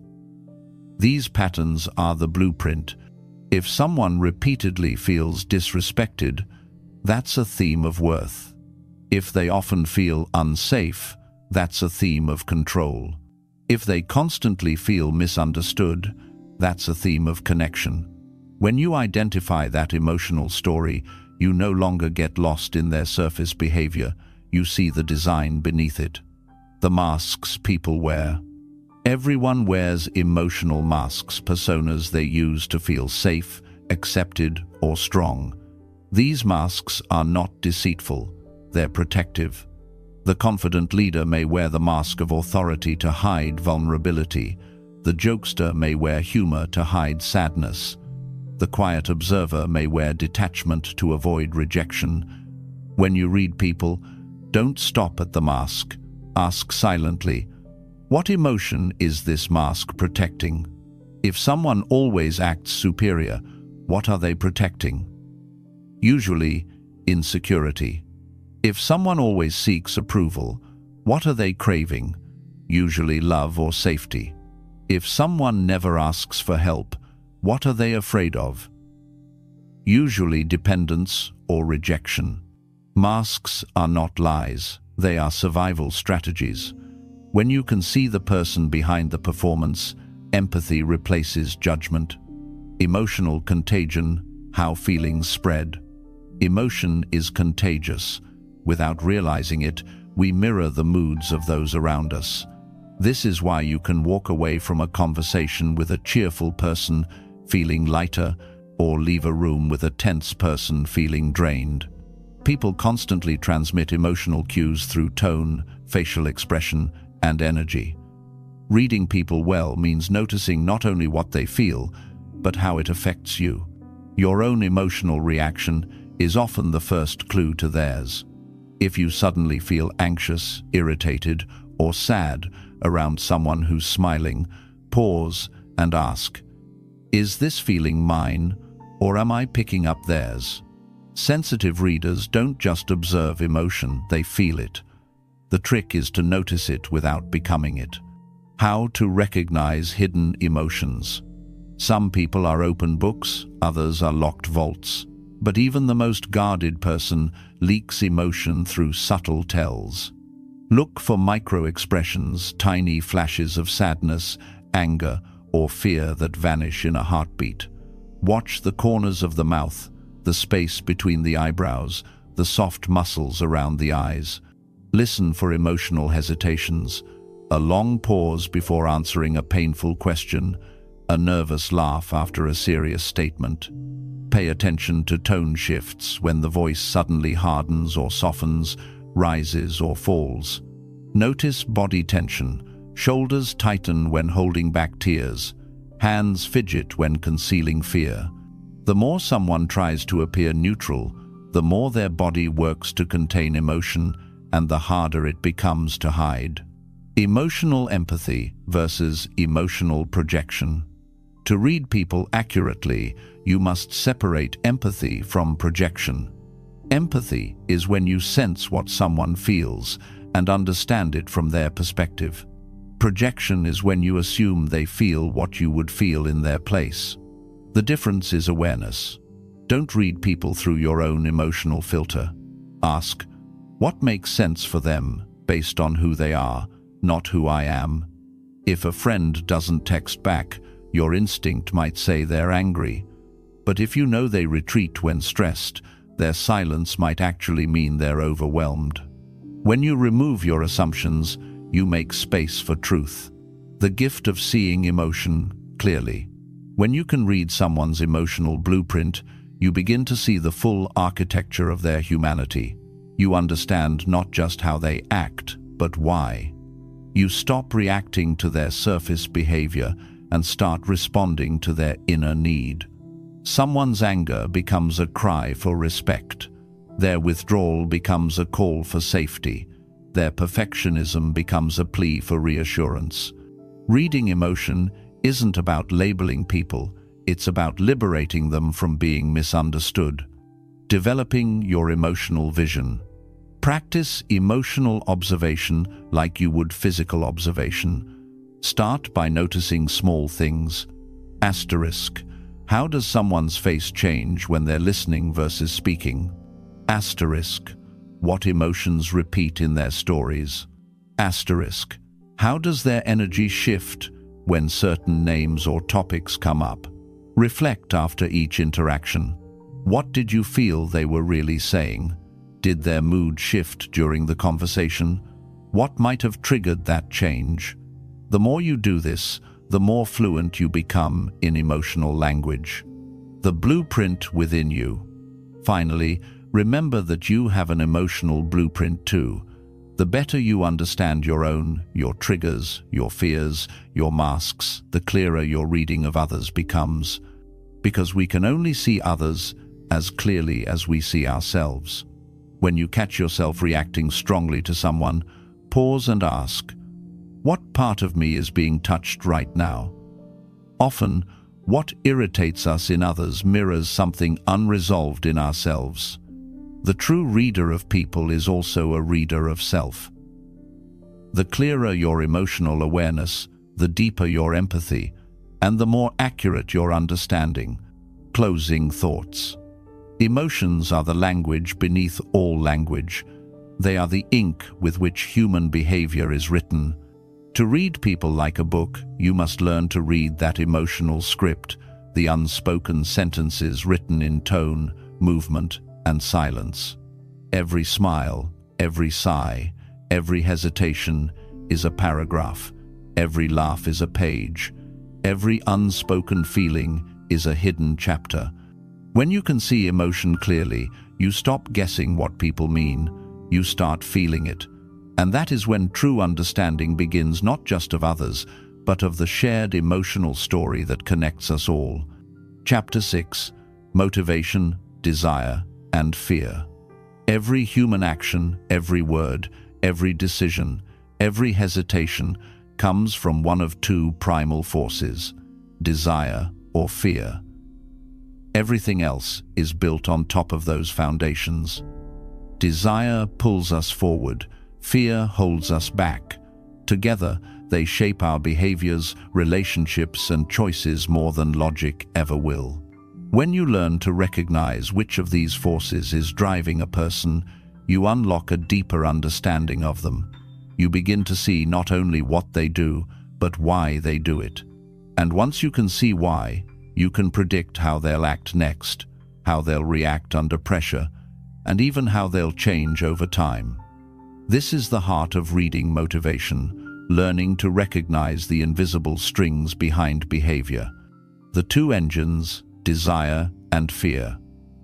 Speaker 1: These patterns are the blueprint. If someone repeatedly feels disrespected, that's a theme of worth. If they often feel unsafe, that's a theme of control. If they constantly feel misunderstood, that's a theme of connection. When you identify that emotional story, you no longer get lost in their surface behavior. You see the design beneath it. The masks people wear. Everyone wears emotional masks, personas they use to feel safe, accepted, or strong. These masks are not deceitful. They're protective. The confident leader may wear the mask of authority to hide vulnerability. The jokester may wear humor to hide sadness. The quiet observer may wear detachment to avoid rejection. When you read people, don't stop at the mask. Ask silently, what emotion is this mask protecting? If someone always acts superior, what are they protecting? Usually, insecurity. If someone always seeks approval, what are they craving? Usually love or safety. If someone never asks for help, what are they afraid of? Usually dependence or rejection. Masks are not lies, they are survival strategies. When you can see the person behind the performance, empathy replaces judgment. Emotional contagion, how feelings spread. Emotion is contagious. Without realizing it, we mirror the moods of those around us. This is why you can walk away from a conversation with a cheerful person feeling lighter, or leave a room with a tense person feeling drained. People constantly transmit emotional cues through tone, facial expression, and energy. Reading people well means noticing not only what they feel, but how it affects you. Your own emotional reaction is often the first clue to theirs. If you suddenly feel anxious, irritated, or sad around someone who's smiling, pause and ask, "Is this feeling mine, or am I picking up theirs?" Sensitive readers don't just observe emotion, they feel it. The trick is to notice it without becoming it. How to recognize hidden emotions. Some people are open books, others are locked vaults. But even the most guarded person leaks emotion through subtle tells. Look for micro-expressions, tiny flashes of sadness, anger, or fear that vanish in a heartbeat. Watch the corners of the mouth, the space between the eyebrows, the soft muscles around the eyes. Listen for emotional hesitations, a long pause before answering a painful question, a nervous laugh after a serious statement. Pay attention to tone shifts when the voice suddenly hardens or softens, rises or falls. Notice body tension. Shoulders tighten when holding back tears. Hands fidget when concealing fear. The more someone tries to appear neutral, the more their body works to contain emotion, and the harder it becomes to hide. Emotional empathy versus emotional projection. To read people accurately, you must separate empathy from projection. Empathy is when you sense what someone feels and understand it from their perspective. Projection is when you assume they feel what you would feel in their place. The difference is awareness. Don't read people through your own emotional filter. Ask, what makes sense for them based on who they are, not who I am? If a friend doesn't text back, your instinct might say they're angry. But if you know they retreat when stressed, their silence might actually mean they're overwhelmed. When you remove your assumptions, you make space for truth. The gift of seeing emotion clearly. When you can read someone's emotional blueprint, you begin to see the full architecture of their humanity. You understand not just how they act, but why. You stop reacting to their surface behavior and start responding to their inner need. Someone's anger becomes a cry for respect. Their withdrawal becomes a call for safety. Their perfectionism becomes a plea for reassurance. Reading emotion isn't about labeling people, it's about liberating them from being misunderstood. Developing your emotional vision. Practice emotional observation like you would physical observation. Start by noticing small things. Asterisk. How does someone's face change when they're listening versus speaking? Asterisk. What emotions repeat in their stories? Asterisk. How does their energy shift when certain names or topics come up? Reflect after each interaction. What did you feel they were really saying? Did their mood shift during the conversation? What might have triggered that change? The more you do this, the more fluent you become in emotional language. The blueprint within you. Finally, remember that you have an emotional blueprint too. The better you understand your own, your triggers, your fears, your masks, the clearer your reading of others becomes. Because we can only see others as clearly as we see ourselves. When you catch yourself reacting strongly to someone, pause and ask, what part of me is being touched right now? Often, what irritates us in others mirrors something unresolved in ourselves. The true reader of people is also a reader of self. The clearer your emotional awareness, the deeper your empathy, and the more accurate your understanding. Closing thoughts. Emotions are the language beneath all language. They are the ink with which human behavior is written. To read people like a book, you must learn to read that emotional script, the unspoken sentences written in tone, movement, and silence. Every smile, every sigh, every hesitation is a paragraph. Every laugh is a page. Every unspoken feeling is a hidden chapter. When you can see emotion clearly, you stop guessing what people mean. You start feeling it. And that is when true understanding begins, not just of others, but of the shared emotional story that connects us all. Chapter 6. Motivation, Desire, and Fear. Every human action, every word, every decision, every hesitation comes from one of two primal forces, desire or fear. Everything else is built on top of those foundations. Desire pulls us forward, fear holds us back. Together, they shape our behaviors, relationships, and choices more than logic ever will. When you learn to recognize which of these forces is driving a person, you unlock a deeper understanding of them. You begin to see not only what they do, but why they do it. And once you can see why, you can predict how they'll act next, how they'll react under pressure, and even how they'll change over time. This is the heart of reading motivation, learning to recognize the invisible strings behind behavior. The two engines, desire and fear.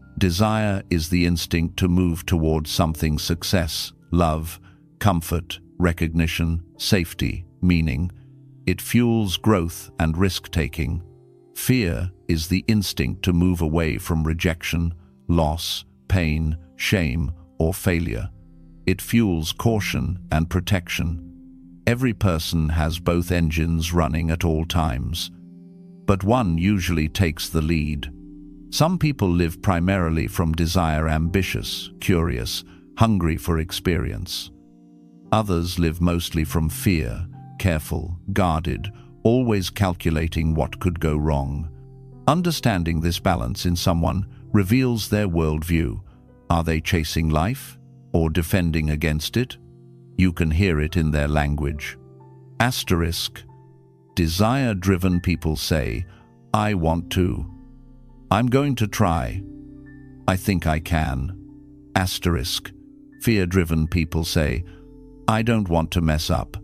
Speaker 1: Desire is the instinct to move towards something: success, love, comfort, recognition, safety, meaning. It fuels growth and risk-taking. Fear is the instinct to move away from rejection, loss, pain, shame, or failure. It fuels caution and protection. Every person has both engines running at all times, but one usually takes the lead. Some people live primarily from desire, ambitious, curious, hungry for experience. Others live mostly from fear, careful, guarded, always calculating what could go wrong. Understanding this balance in someone reveals their worldview. Are they chasing life or defending against it? You can hear it in their language. Asterisk. Desire-driven people say, "I want to." "I'm going to try." "I think I can." Asterisk. Fear-driven people say, "I don't want to mess up.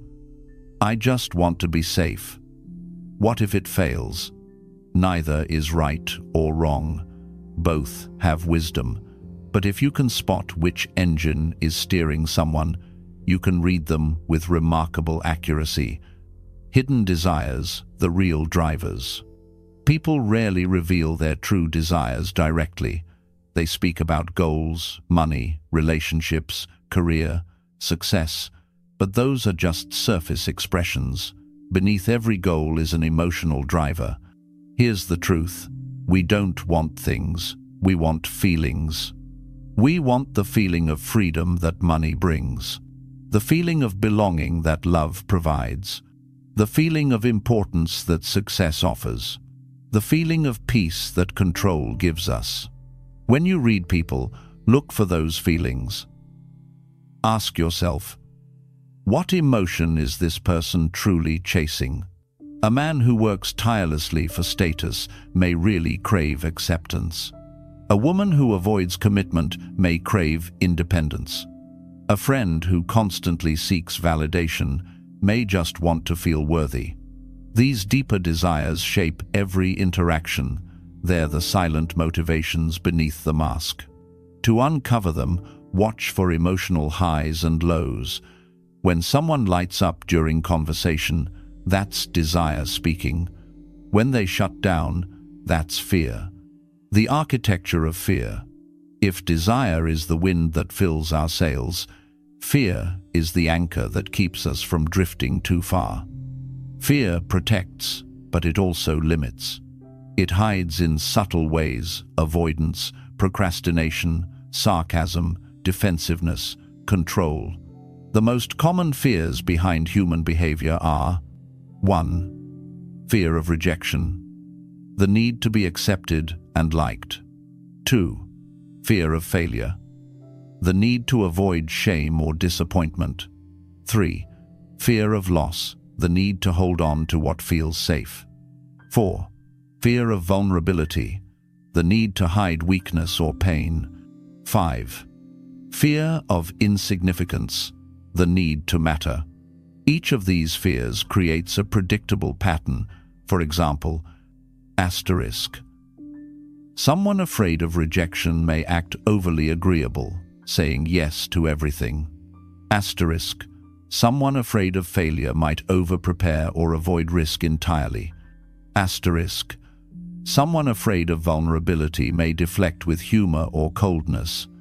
Speaker 1: I just want to be safe." What if it fails? Neither is right or wrong. Both have wisdom. But if you can spot which engine is steering someone, you can read them with remarkable accuracy. Hidden desires, the real drivers. People rarely reveal their true desires directly. They speak about goals, money, relationships, career, success, but those are just surface expressions. Beneath every goal is an emotional driver. Here's the truth. We don't want things. We want feelings. We want the feeling of freedom that money brings, the feeling of belonging that love provides, the feeling of importance that success offers, the feeling of peace that control gives us. When you read people, look for those feelings. Ask yourself, what emotion is this person truly chasing? A man who works tirelessly for status may really crave acceptance. A woman who avoids commitment may crave independence. A friend who constantly seeks validation may just want to feel worthy. These deeper desires shape every interaction. They're the silent motivations beneath the mask. To uncover them, watch for emotional highs and lows. When someone lights up during conversation, that's desire speaking. When they shut down, that's fear. The architecture of fear. If desire is the wind that fills our sails, fear is the anchor that keeps us from drifting too far. Fear protects, but it also limits. It hides in subtle ways: avoidance, procrastination, sarcasm, defensiveness, control. The most common fears behind human behavior are: 1. Fear of rejection. The need to be accepted and liked. 2. Fear of failure. The need to avoid shame or disappointment. 3. Fear of loss. The need to hold on to what feels safe. 4. Fear of vulnerability. The need to hide weakness or pain. 5. Fear of insignificance. The need to matter. Each of these fears creates a predictable pattern. For example, asterisk. Someone afraid of rejection may act overly agreeable, saying yes to everything. Asterisk. Someone afraid of failure might over-prepare or avoid risk entirely. Asterisk. Someone afraid of vulnerability may deflect with humor or coldness.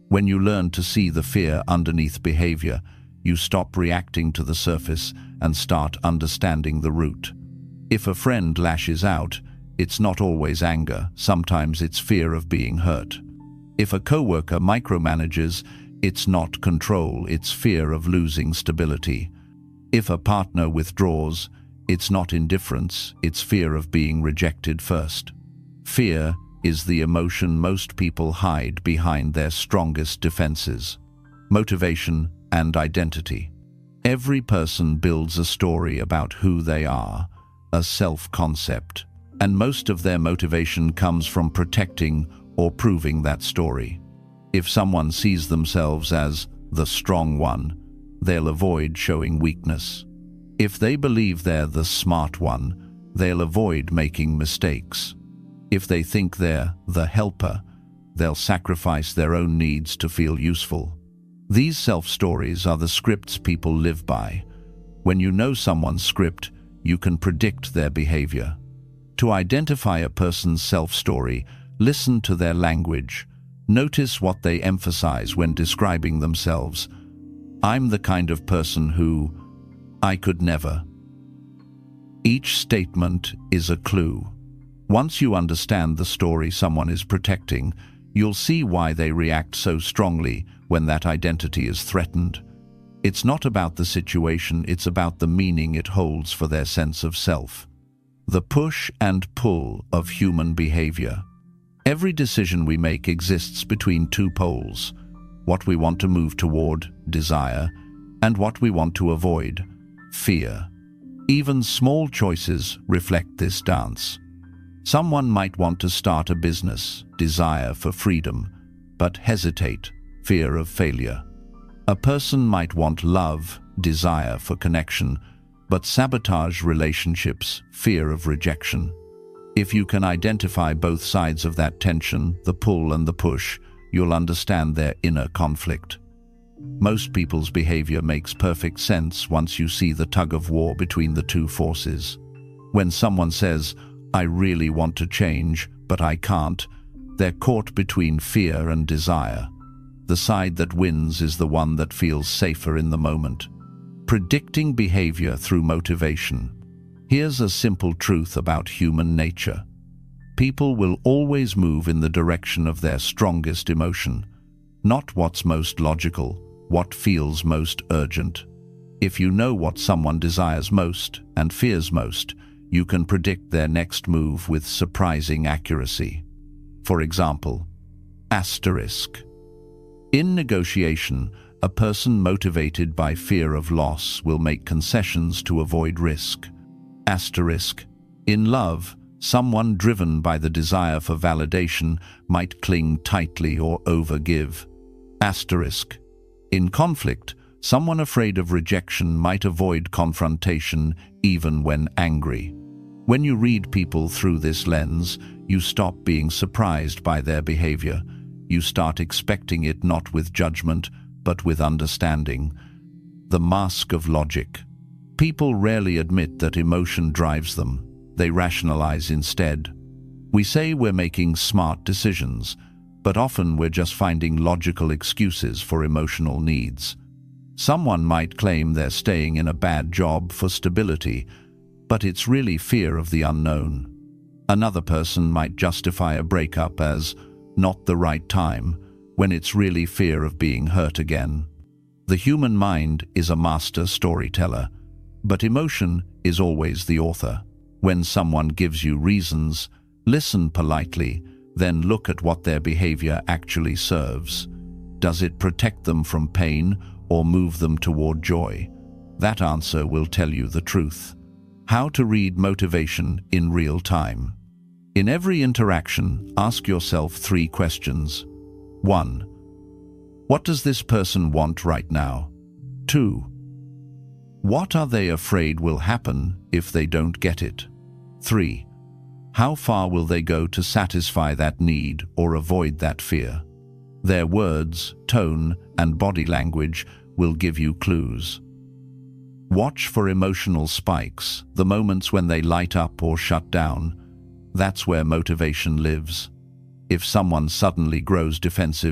Speaker 1: When you learn to see the fear underneath behavior, you stop reacting to the surface and start understanding the root. If a friend lashes out, it's not always anger, sometimes it's fear of being hurt. If a coworker micromanages, it's not control, it's fear of losing stability. If a partner withdraws, it's not indifference, it's fear of being rejected first. Fear is the emotion most people hide behind their strongest defenses. Motivation and identity. Every person builds a story about who they are, a self-concept, and most of their motivation comes from protecting or proving that story. If someone sees themselves as the strong one, they'll avoid showing weakness. If they believe they're the smart one, they'll avoid making mistakes. If they think they're the helper, they'll sacrifice their own needs to feel useful. These self-stories are the scripts people live by. When you know someone's script, you can predict their behavior. To identify a person's self-story, listen to their language. Notice what they emphasize when describing themselves. I'm the kind of person who, I could never. Each statement is a clue. Once you understand the story someone is protecting, you'll see why they react so strongly when that identity is threatened. It's not about the situation, it's about the meaning it holds for their sense of self. The push and pull of human behavior. Every decision we make exists between two poles: what we want to move toward, desire, and what we want to avoid, fear. Even small choices reflect this dance. Someone might want to start a business, desire for freedom, but hesitate, fear of failure. A person might want love, desire for connection, but sabotage relationships, fear of rejection. If you can identify both sides of that tension, the pull and the push, you'll understand their inner conflict. Most people's behavior makes perfect sense once you see the tug-of-war between the two forces. When someone says, I really want to change, but I can't, they're caught between fear and desire. The side that wins is the one that feels safer in the moment. Predicting behavior through motivation. Here's a simple truth about human nature. People will always move in the direction of their strongest emotion, not what's most logical, what feels most urgent. If you know what someone desires most and fears most, you can predict their next move with surprising accuracy. For example, asterisk. In negotiation, a person motivated by fear of loss will make concessions to avoid risk. Asterisk. In love, someone driven by the desire for validation might cling tightly or overgive. Asterisk. In conflict, someone afraid of rejection might avoid confrontation even when angry. When you read people through this lens, you stop being surprised by their behavior. You start expecting it not with judgment, but with understanding. The mask of logic. People rarely admit that emotion drives them. They rationalize instead. We say we're making smart decisions, but often we're just finding logical excuses for emotional needs. Someone might claim they're staying in a bad job for stability, but it's really fear of the unknown. Another person might justify a breakup as not the right time, when it's really fear of being hurt again. The human mind is a master storyteller, but emotion is always the author. When someone gives you reasons, listen politely, then look at what their behavior actually serves. Does it protect them from pain or move them toward joy? That answer will tell you the truth. How to read motivation in real time. In every interaction, ask yourself 3 questions. 1. What does this person want right now? 2. What are they afraid will happen if they don't get it? 3. How far will they go to satisfy that need or avoid that fear? Their words, tone, and body language will give you clues. Watch for emotional spikes, the moments when they light up or shut down. That's where motivation lives. If someone suddenly grows defensive,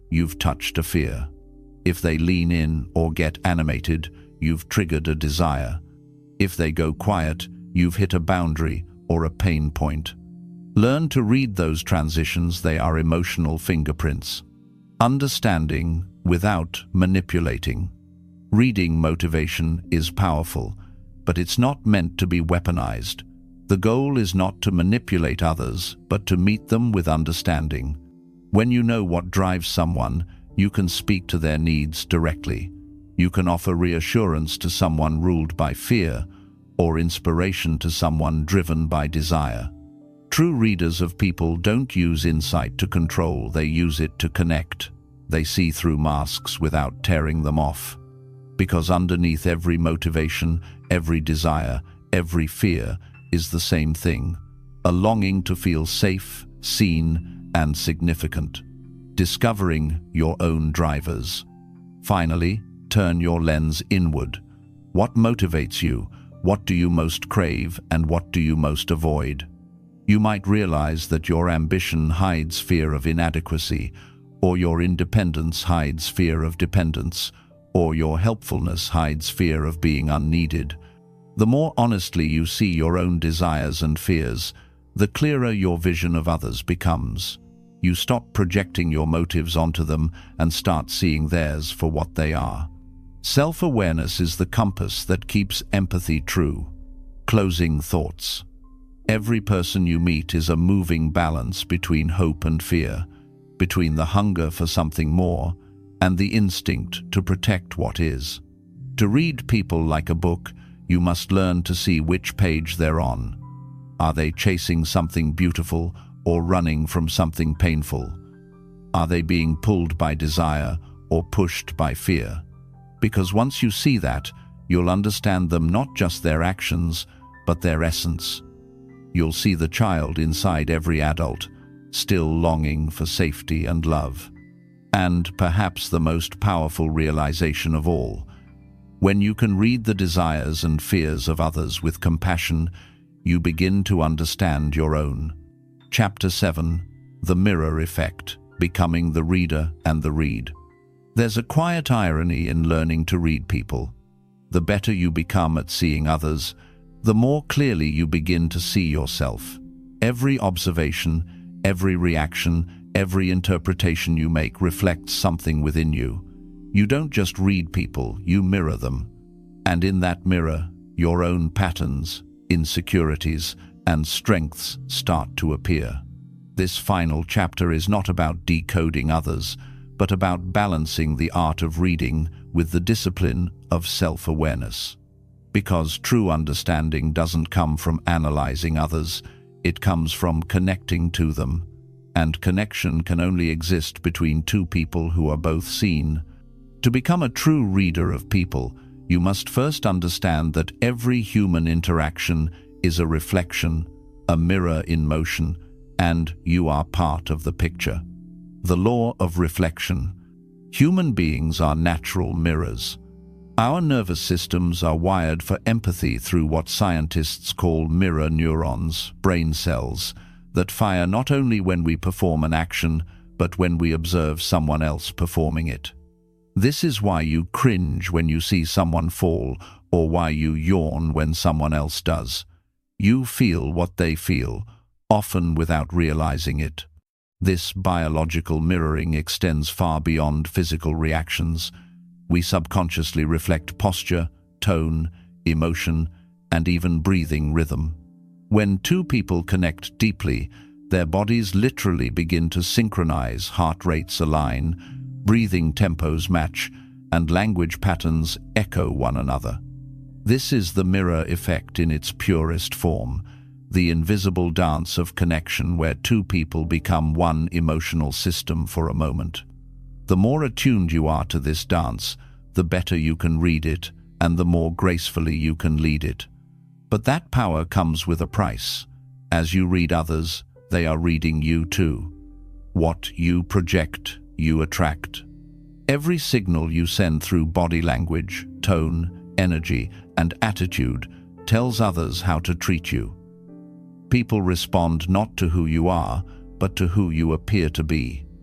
Speaker 1: you've touched a fear. If they lean in or get animated, you've triggered a desire. If they go quiet, you've hit a boundary or a pain point. Learn to read those transitions. They are emotional fingerprints. Understanding without manipulating. Reading motivation is powerful, but it's not meant to be weaponized. The goal is not to manipulate others, but to meet them with understanding. When you know what drives someone, you can speak to their needs directly. You can offer reassurance to someone ruled by fear, or inspiration to someone driven by desire. True readers of people don't use insight to control, they use it to connect. They see through masks without tearing them off. Because underneath every motivation, every desire, every fear is the same thing: a longing to feel safe, seen, and significant. Discovering your own drivers. Finally, turn your lens inward. What motivates you? What do you most crave, and what do you most avoid? You might realize that your ambition hides fear of inadequacy, or your independence hides fear of dependence, or your helpfulness hides fear of being unneeded. The more honestly you see your own desires and fears, the clearer your vision of others becomes. You stop projecting your motives onto them and start seeing theirs for what they are. Self-awareness is the compass that keeps empathy true. Closing thoughts. Every person you meet is a moving balance between hope and fear, between the hunger for something more and the instinct to protect what is. To read people like a book, you must learn to see which page they're on. Are they chasing something beautiful or running from something painful? Are they being pulled by desire or pushed by fear? Because once you see that, you'll understand them, not just their actions, but their essence. You'll see the child inside every adult, still longing for safety and love. And perhaps the most powerful realization of all, when you can read the desires and fears of others with compassion, you begin to understand your own. Chapter 7. The Mirror Effect, Becoming the Reader and the Read. There's a quiet irony in learning to read people. The better you become at seeing others, the more clearly you begin to see yourself. Every observation, every reaction, every interpretation you make reflects something within you. You don't just read people, you mirror them. And in that mirror, your own patterns, insecurities, and strengths start to appear. This final chapter is not about decoding others, but about balancing the art of reading with the discipline of self-awareness. Because true understanding doesn't come from analyzing others, it comes from connecting to them. And connection can only exist between two people who are both seen. To become a true reader of people, you must first understand that every human interaction is a reflection, a mirror in motion, and you are part of the picture. The law of reflection. Human beings are natural mirrors. Our nervous systems are wired for empathy through what scientists call mirror neurons, brain cells, that fire not only when we perform an action, but when we observe someone else performing it. This is why you cringe when you see someone fall, or why you yawn when someone else does. You feel what they feel, often without realizing it. This biological mirroring extends far beyond physical reactions. We subconsciously reflect posture, tone, emotion, and even breathing rhythm. When two people connect deeply, their bodies literally begin to synchronize, heart rates align, breathing tempos match, and language patterns echo one another. This is the mirror effect in its purest form, the invisible dance of connection where two people become one emotional system for a moment. The more attuned you are to this dance, the better you can read it, and the more gracefully you can lead it. But that power comes with a price. As you read others, they are reading you too. What you project, you attract. Every signal you send through body language, tone, energy, and attitude tells others how to treat you. People respond not to who you are, but to who you appear to be.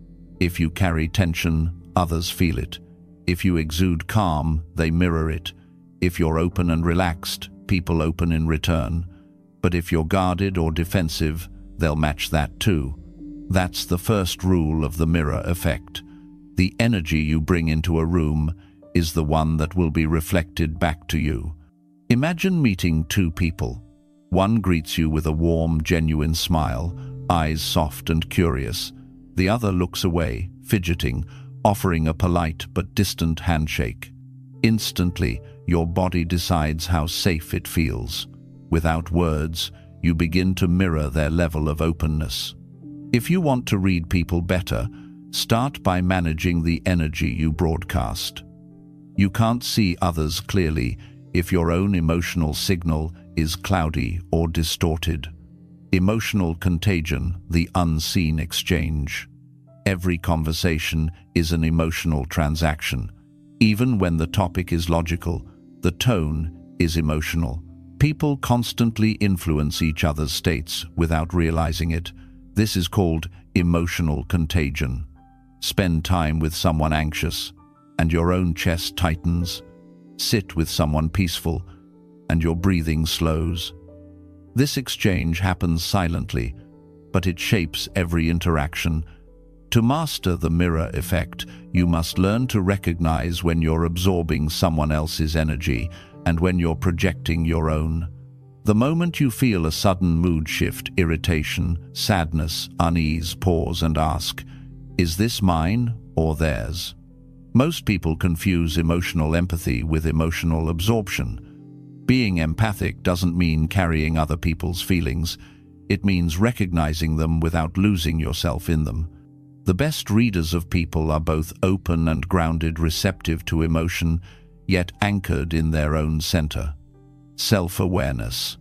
Speaker 1: If you carry tension, others feel it. If you exude calm, they mirror it. If you're open and relaxed, people open in return. But if you're guarded or defensive, they'll match that too. That's the first rule of the mirror effect. The energy you bring into a room is the one that will be reflected back to you. Imagine meeting two people. One greets you with a warm, genuine smile, eyes soft and curious. The other looks away, fidgeting, offering a polite but distant handshake. Instantly, your body decides how safe it feels. Without words, you begin to mirror their level of openness. If you want to read people better, start by managing the energy you broadcast. You can't see others clearly if your own emotional signal is cloudy or distorted. Emotional contagion, the unseen exchange. Every conversation is an emotional transaction. Even when the topic is logical, the tone is emotional. People constantly influence each other's states without realizing it. This is called emotional contagion. Spend time with someone anxious, and your own chest tightens. Sit with someone peaceful, and your breathing slows. This exchange happens silently, but it shapes every interaction. To master the mirror effect, you must learn to recognize when you're absorbing someone else's energy and when you're projecting your own. The moment you feel a sudden mood shift, irritation, sadness, unease, pause and ask, "Is this mine or theirs?" Most people confuse emotional empathy with emotional absorption. Being empathic doesn't mean carrying other people's feelings. It means recognizing them without losing yourself in them. The best readers of people are both open and grounded, receptive to emotion, yet anchored in their own center. Self-awareness.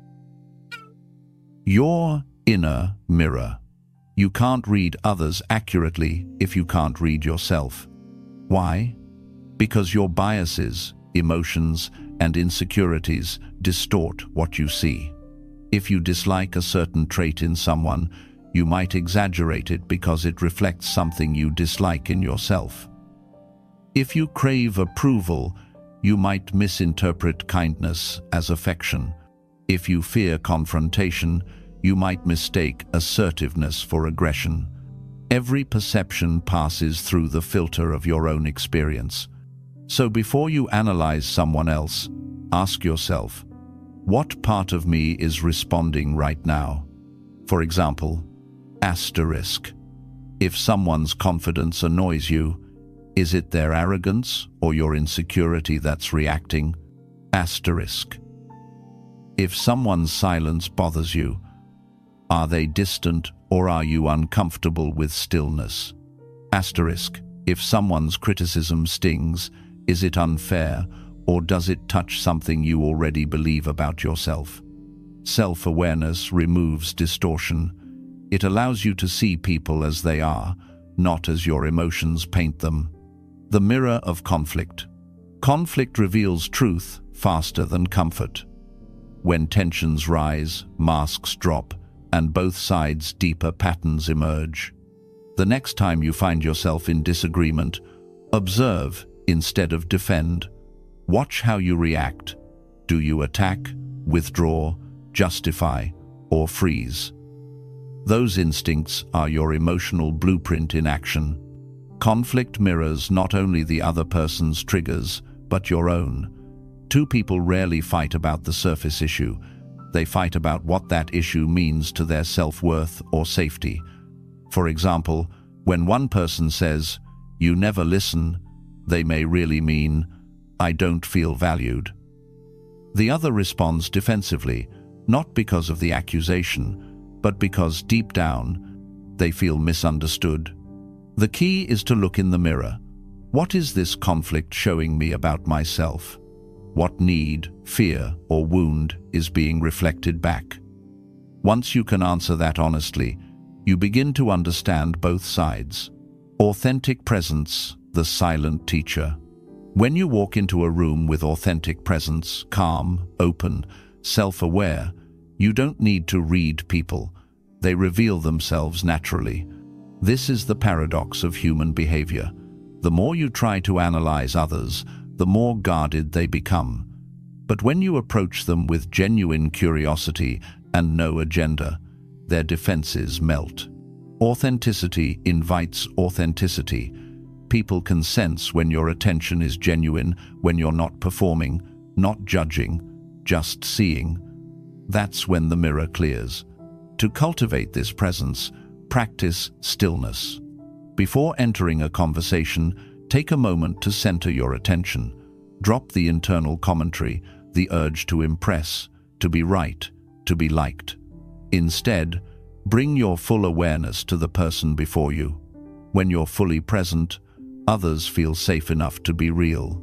Speaker 1: Your inner mirror. You can't read others accurately if you can't read yourself. Why? Because your biases, emotions, and insecurities distort what you see. If you dislike a certain trait in someone, you might exaggerate it because it reflects something you dislike in yourself. If you crave approval, you might misinterpret kindness as affection. If you fear confrontation, you might mistake assertiveness for aggression. Every perception passes through the filter of your own experience. So before you analyze someone else, ask yourself, what part of me is responding right now? For example, asterisk. If someone's confidence annoys you, is it their arrogance or your insecurity that's reacting? Asterisk. If someone's silence bothers you, are they distant or are you uncomfortable with stillness? Asterisk. If someone's criticism stings, is it unfair or does it touch something you already believe about yourself? Self-awareness removes distortion. It allows you to see people as they are, not as your emotions paint them. The mirror of conflict. Conflict reveals truth faster than comfort. When tensions rise, masks drop, and both sides' deeper patterns emerge. The next time you find yourself in disagreement, observe instead of defend. Watch how you react. Do you attack, withdraw, justify, or freeze? Those instincts are your emotional blueprint in action. Conflict mirrors not only the other person's triggers, but your own. Two people rarely fight about the surface issue. They fight about what that issue means to their self-worth or safety. For example, when one person says, "You never listen," they may really mean, "I don't feel valued." The other responds defensively, not because of the accusation, but because deep down, they feel misunderstood. The key is to look in the mirror. What is this conflict showing me about myself? What need, fear, or wound is being reflected back? Once you can answer that honestly, you begin to understand both sides. Authentic presence, the silent teacher. When you walk into a room with authentic presence, calm, open, self-aware, you don't need to read people. They reveal themselves naturally. This is the paradox of human behavior. The more you try to analyze others, the more guarded they become. But when you approach them with genuine curiosity and no agenda, their defenses melt. Authenticity invites authenticity. People can sense when your attention is genuine, when you're not performing, not judging, just seeing. That's when the mirror clears. To cultivate this presence, practice stillness. Before entering a conversation, take a moment to center your attention. Drop the internal commentary, the urge to impress, to be right, to be liked. Instead, bring your full awareness to the person before you. When you're fully present, others feel safe enough to be real.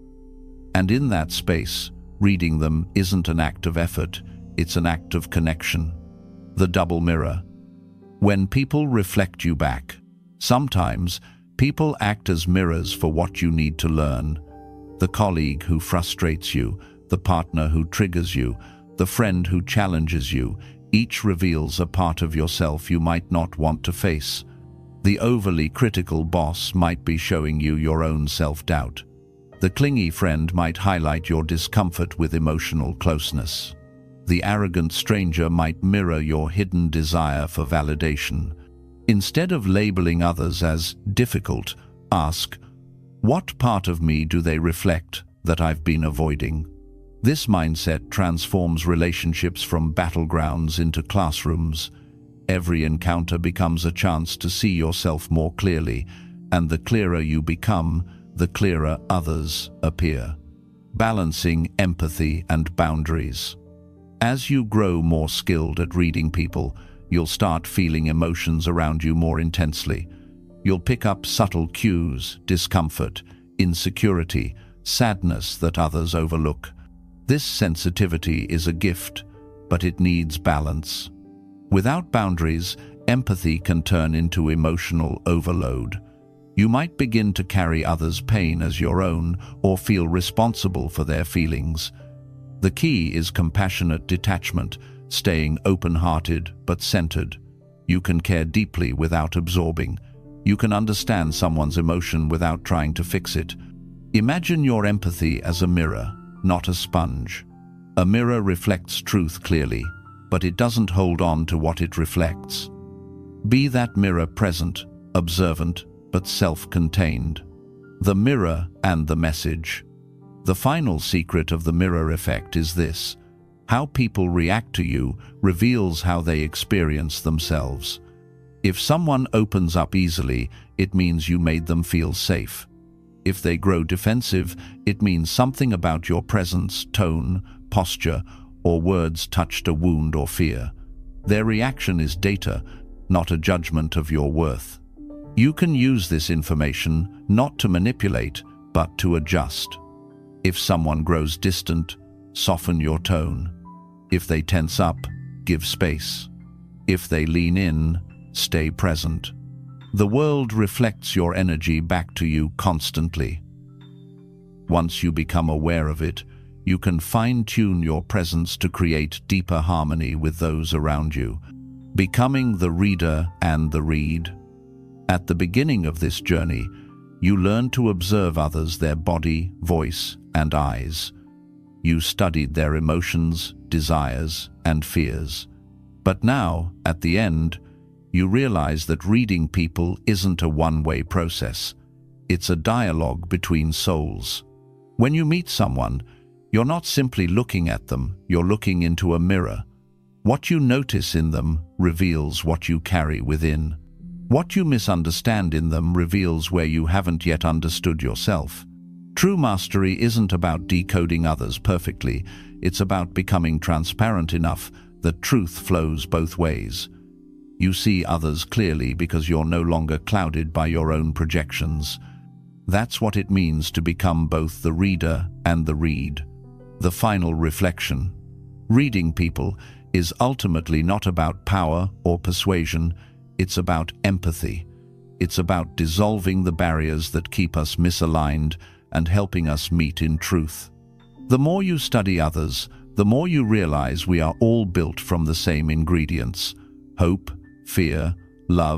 Speaker 1: And in that space, reading them isn't an act of effort, it's an act of connection. The double mirror. When people reflect you back, sometimes people act as mirrors for what you need to learn. The colleague who frustrates you, the partner who triggers you, the friend who challenges you, each reveals a part of yourself you might not want to face. The overly critical boss might be showing you your own self-doubt. The clingy friend might highlight your discomfort with emotional closeness. The arrogant stranger might mirror your hidden desire for validation. Instead of labeling others as difficult, ask, what part of me do they reflect that I've been avoiding? This mindset transforms relationships from battlegrounds into classrooms. Every encounter becomes a chance to see yourself more clearly, and the clearer you become, the clearer others appear. Balancing empathy and boundaries. As you grow more skilled at reading people, you'll start feeling emotions around you more intensely. You'll pick up subtle cues, discomfort, insecurity, sadness that others overlook. This sensitivity is a gift, but it needs balance. Without boundaries, empathy can turn into emotional overload. You might begin to carry others' pain as your own or feel responsible for their feelings. The key is compassionate detachment, staying open-hearted but centered. You can care deeply without absorbing. You can understand someone's emotion without trying to fix it. Imagine your empathy as a mirror, not a sponge. A mirror reflects truth clearly, but it doesn't hold on to what it reflects. Be that mirror present, observant, but self-contained. The mirror and the message. The final secret of the mirror effect is this: how people react to you reveals how they experience themselves. If someone opens up easily, it means you made them feel safe. If they grow defensive, it means something about your presence, tone, posture, or words touched a wound or fear. Their reaction is data, not a judgment of your worth. You can use this information not to manipulate, but to adjust. If someone grows distant, soften your tone. If they tense up, give space. If they lean in, stay present. The world reflects your energy back to you constantly. Once you become aware of it, you can fine-tune your presence to create deeper harmony with those around you, becoming the reader and the read. At the beginning of this journey, you learn to observe others, their body, voice, and eyes. You studied their emotions, desires, and fears. But now, at the end, you realize that reading people isn't a one-way process. It's a dialogue between souls. When you meet someone, you're not simply looking at them, you're looking into a mirror. What you notice in them reveals what you carry within. What you misunderstand in them reveals where you haven't yet understood yourself. True mastery isn't about decoding others perfectly, it's about becoming transparent enough that truth flows both ways. You see others clearly because you're no longer clouded by your own projections. That's what it means to become both the reader and the read. The final reflection. Reading people is ultimately not about power or persuasion, it's about empathy. It's about dissolving the barriers that keep us misaligned and helping us meet in truth. The more you study others, the more you realize we are all built from the same ingredients: hope, fear, love,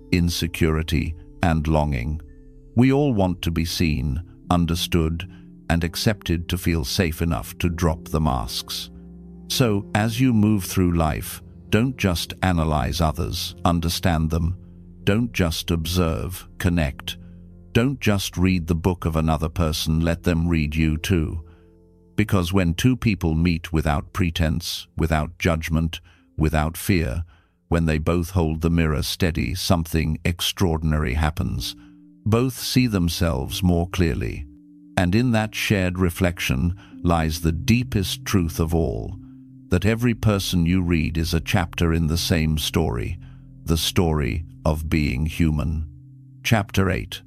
Speaker 1: insecurity, and longing. We all want to be seen, understood, and accepted to feel safe enough to drop the masks. So, as you move through life, don't just analyze others, understand them. Don't just observe, connect. Don't just read the book of another person, let them read you too. Because when two people meet without pretense, without judgment, without fear, when they both hold the mirror steady, something extraordinary happens. Both see themselves more clearly. And in that shared reflection lies the deepest truth of all, that every person you read is a chapter in the same story, the story of being human. Chapter 8.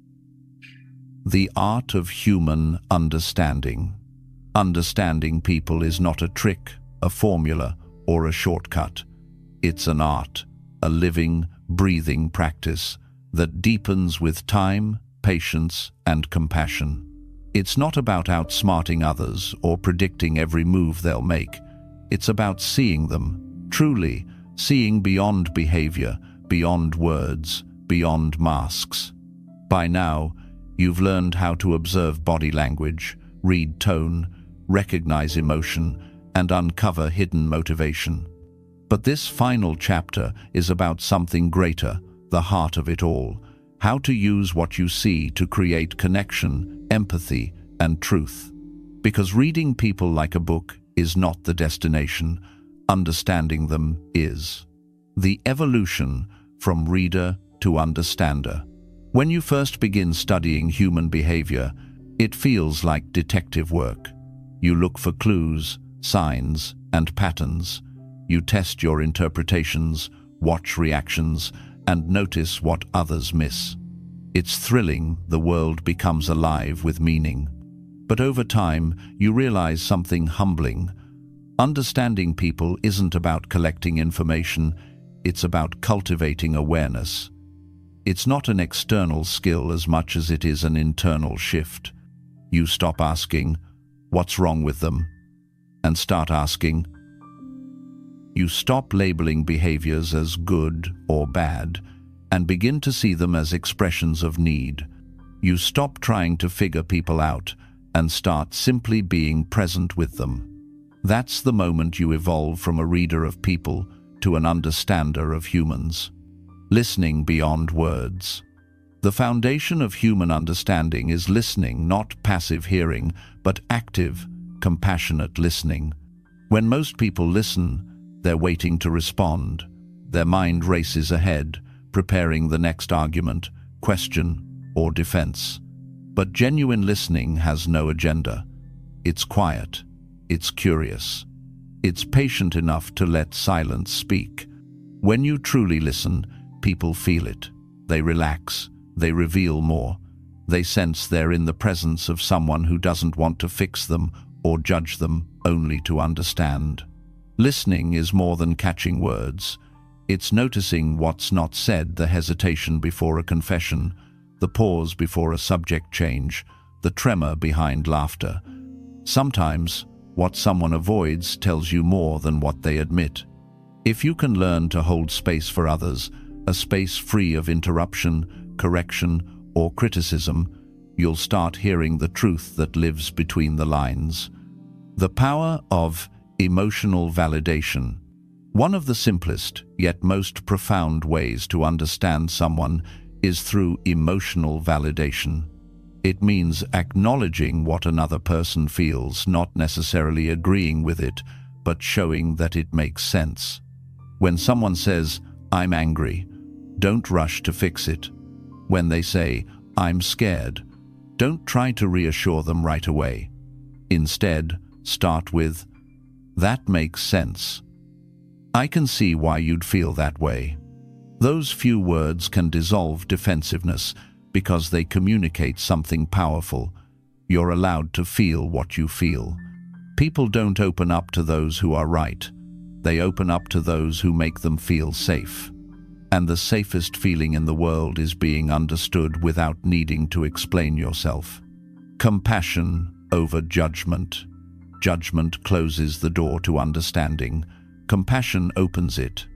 Speaker 1: The Art of Human Understanding. Understanding people is not a trick, a formula, or a shortcut. It's an art, a living, breathing practice that deepens with time, patience, and compassion. It's not about outsmarting others or predicting every move they'll make. It's about seeing them, truly seeing beyond behavior, beyond words, beyond masks. By now, you've learned how to observe body language, read tone, recognize emotion, and uncover hidden motivation. But this final chapter is about something greater, the heart of it all, how to use what you see to create connection, empathy, and truth. Because reading people like a book is not the destination, understanding them is. The evolution from reader to understander. When you first begin studying human behavior, it feels like detective work. You look for clues, signs, and patterns. You test your interpretations, watch reactions, and notice what others miss. It's thrilling, the world becomes alive with meaning. But over time, you realize something humbling. Understanding people isn't about collecting information, it's about cultivating awareness. It's not an external skill as much as it is an internal shift. You stop asking, "What's wrong with them?" and start asking. You stop labeling behaviors as good or bad and begin to see them as expressions of need. You stop trying to figure people out and start simply being present with them. That's the moment you evolve from a reader of people to an understander of humans. Listening beyond words. The foundation of human understanding is listening, not passive hearing, but active, compassionate listening. When most people listen, they're waiting to respond. Their mind races ahead, preparing the next argument, question, or defense. But genuine listening has no agenda. It's quiet. It's curious. It's patient enough to let silence speak. When you truly listen, people feel it. They relax. They reveal more. They sense they're in the presence of someone who doesn't want to fix them or judge them, only to understand. Listening is more than catching words. It's noticing what's not said, the hesitation before a confession, the pause before a subject change, the tremor behind laughter. Sometimes, what someone avoids tells you more than what they admit. If you can learn to hold space for others, a space free of interruption, correction, or criticism, you'll start hearing the truth that lives between the lines. The power of emotional validation. One of the simplest, yet most profound ways to understand someone is through emotional validation. It means acknowledging what another person feels, not necessarily agreeing with it, but showing that it makes sense. When someone says, "I'm angry," don't rush to fix it. When they say, "I'm scared," don't try to reassure them right away. Instead, start with, "That makes sense. I can see why you'd feel that way." Those few words can dissolve defensiveness because they communicate something powerful. You're allowed to feel what you feel. People don't open up to those who are right. They open up to those who make them feel safe. And the safest feeling in the world is being understood without needing to explain yourself. Compassion over judgment. Judgment closes the door to understanding. Compassion opens it.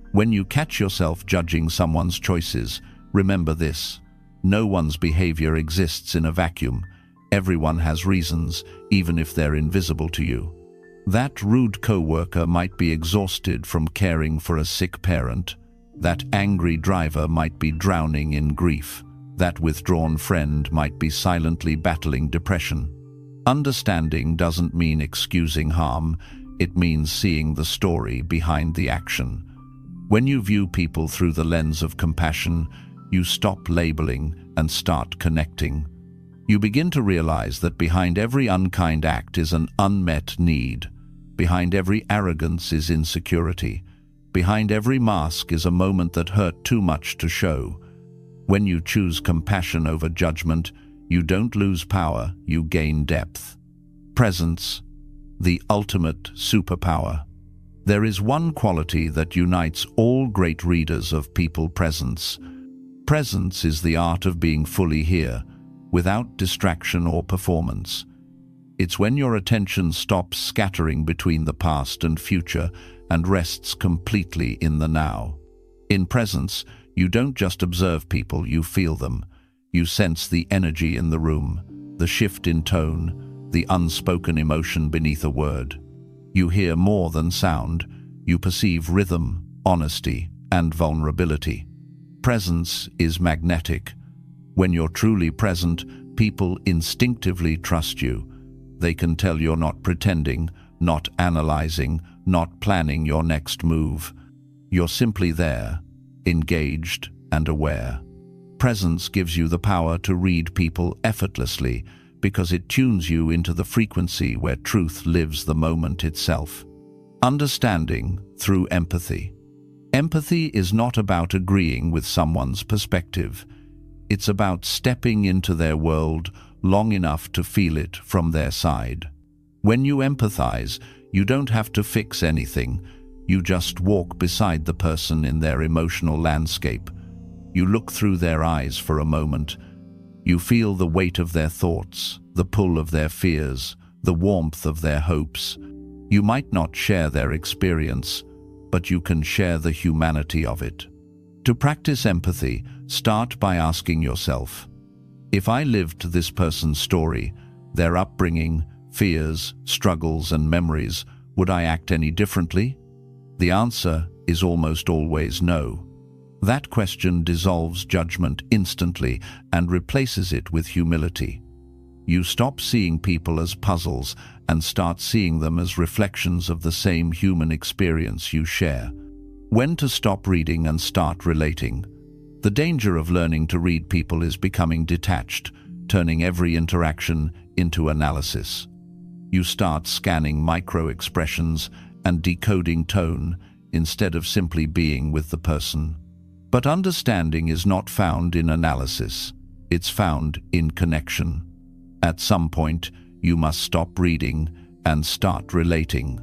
Speaker 1: When you catch yourself judging someone's choices, remember this: no one's behavior exists in a vacuum. Everyone has reasons, even if they're invisible to you. That rude co-worker might be exhausted from caring for a sick parent. That angry driver might be drowning in grief. That withdrawn friend might be silently battling depression. Understanding doesn't mean excusing harm. It means seeing the story behind the action. When you view people through the lens of compassion, you stop labeling and start connecting. You begin to realize that behind every unkind act is an unmet need. Behind every arrogance is insecurity. Behind every mask is a moment that hurt too much to show. When you choose compassion over judgment, you don't lose power, you gain depth. Presence, the ultimate superpower. There is one quality that unites all great readers of people: presence. Presence is the art of being fully here, without distraction or performance. It's when your attention stops scattering between the past and future and rests completely in the now. In presence, you don't just observe people, you feel them. You sense the energy in the room, the shift in tone, the unspoken emotion beneath a word. You hear more than sound. You perceive rhythm, honesty, and vulnerability. Presence is magnetic. When you're truly present, people instinctively trust you. They can tell you're not pretending, not analyzing, not planning your next move. You're simply there, engaged and aware. Presence gives you the power to read people effortlessly because it tunes you into the frequency where truth lives the moment itself. Understanding through empathy. Empathy is not about agreeing with someone's perspective. It's about stepping into their world long enough to feel it from their side. When you empathize, you don't have to fix anything. You just walk beside the person in their emotional landscape. You look through their eyes for a moment. You feel the weight of their thoughts, the pull of their fears, the warmth of their hopes. You might not share their experience, but you can share the humanity of it. To practice empathy, start by asking yourself, if I lived this person's story, their upbringing, fears, struggles, and memories, would I act any differently? The answer is almost always no. That question dissolves judgment instantly and replaces it with humility. You stop seeing people as puzzles and start seeing them as reflections of the same human experience you share. When to stop reading and start relating. The danger of learning to read people is becoming detached, turning every interaction into analysis. You start scanning micro-expressions and decoding tone instead of simply being with the person. But understanding is not found in analysis. It's found in connection. At some point, you must stop reading and start relating.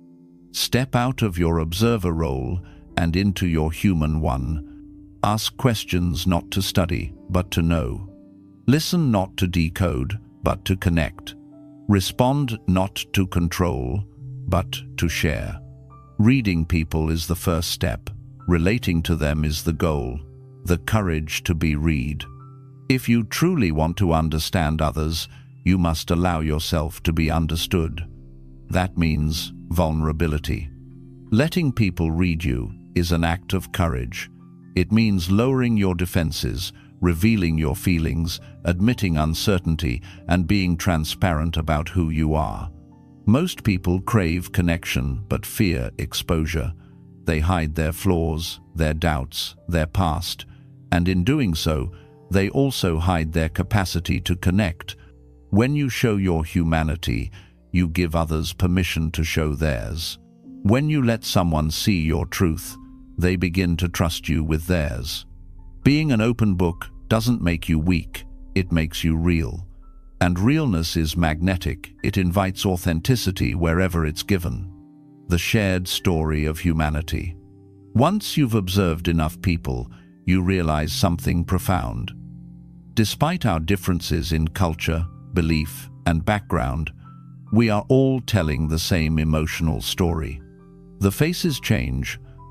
Speaker 1: Step out of your observer role and into your human one. Ask questions not to study, but to know. Listen not to decode, but to connect. Respond not to control, but to share. Reading people is the first step. Relating to them is the goal, the courage to be read. If you truly want to understand others, you must allow yourself to be understood. That means vulnerability. Letting people read you is an act of courage. It means lowering your defenses, revealing your feelings, admitting uncertainty, and being transparent about who you are. Most people crave connection but fear exposure. They hide their flaws, their doubts, their past, and in doing so, they also hide their capacity to connect. When you show your humanity, you give others permission to show theirs. When you let someone see your truth, they begin to trust you with theirs. Being an open book doesn't make you weak, it makes you real. And realness is magnetic, it invites authenticity wherever it's given. The shared story of humanity. Once you've observed enough people, you realize something profound. Despite our differences in culture, belief, and background, we are all telling the same emotional story. The faces change,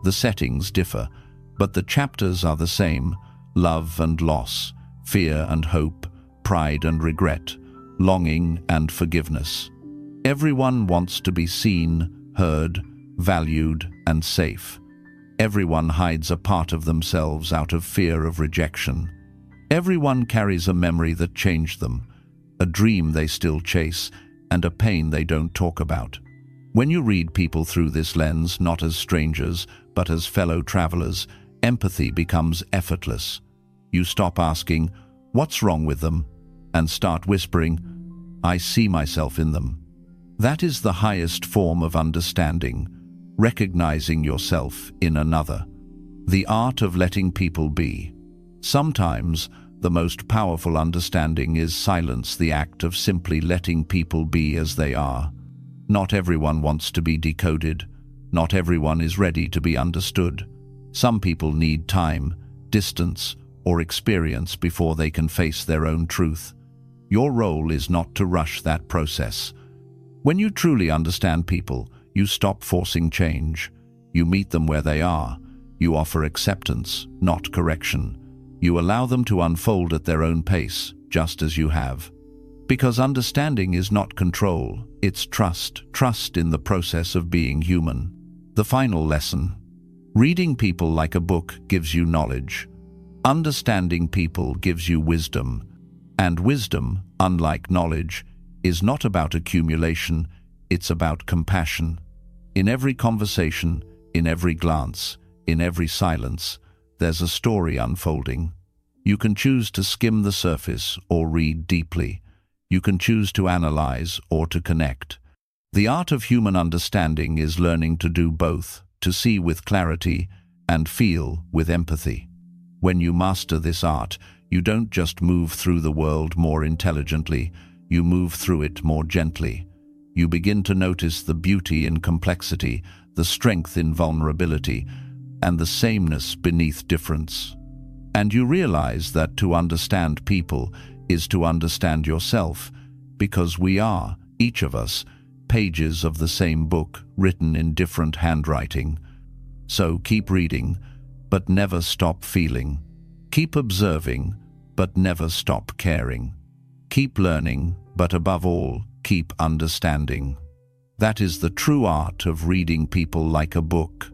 Speaker 1: The settings differ, but the chapters are the same: love and loss, fear and hope, pride and regret, longing and forgiveness. Everyone wants to be seen, heard, valued, and safe. Everyone hides a part of themselves out of fear of rejection. Everyone carries a memory that changed them, a dream they still chase, and a pain they don't talk about. When you read people through this lens, not as strangers, but as fellow travelers, empathy becomes effortless. You stop asking, "What's wrong with them?" and start whispering, "I see myself in them." That is the highest form of understanding, recognizing yourself in another. The art of letting people be. Sometimes, the most powerful understanding is silence, the act of simply letting people be as they are. Not everyone wants to be decoded. Not everyone is ready to be understood. Some people need time, distance, or experience before they can face their own truth. Your role is not to rush that process. When you truly understand people, you stop forcing change. You meet them where they are. You offer acceptance, not correction. You allow them to unfold at their own pace, just as you have. Because understanding is not control, it's trust. Trust in the process of being human. The final lesson. Reading people like a book gives you knowledge. Understanding people gives you wisdom. And wisdom, unlike knowledge, is not about accumulation, it's about compassion. In every conversation, in every glance, in every silence, there's a story unfolding. You can choose to skim the surface or read deeply. You can choose to analyze or to connect. The art of human understanding is learning to do both, to see with clarity and feel with empathy. When you master this art, you don't just move through the world more intelligently, you move through it more gently. You begin to notice the beauty in complexity, the strength in vulnerability, and the sameness beneath difference. And you realize that to understand people is to understand yourself, because we are, each of us, pages of the same book written in different handwriting. So keep reading, but never stop feeling. Keep observing, but never stop caring. Keep learning, but above all, keep understanding. That is the true art of reading people like a book.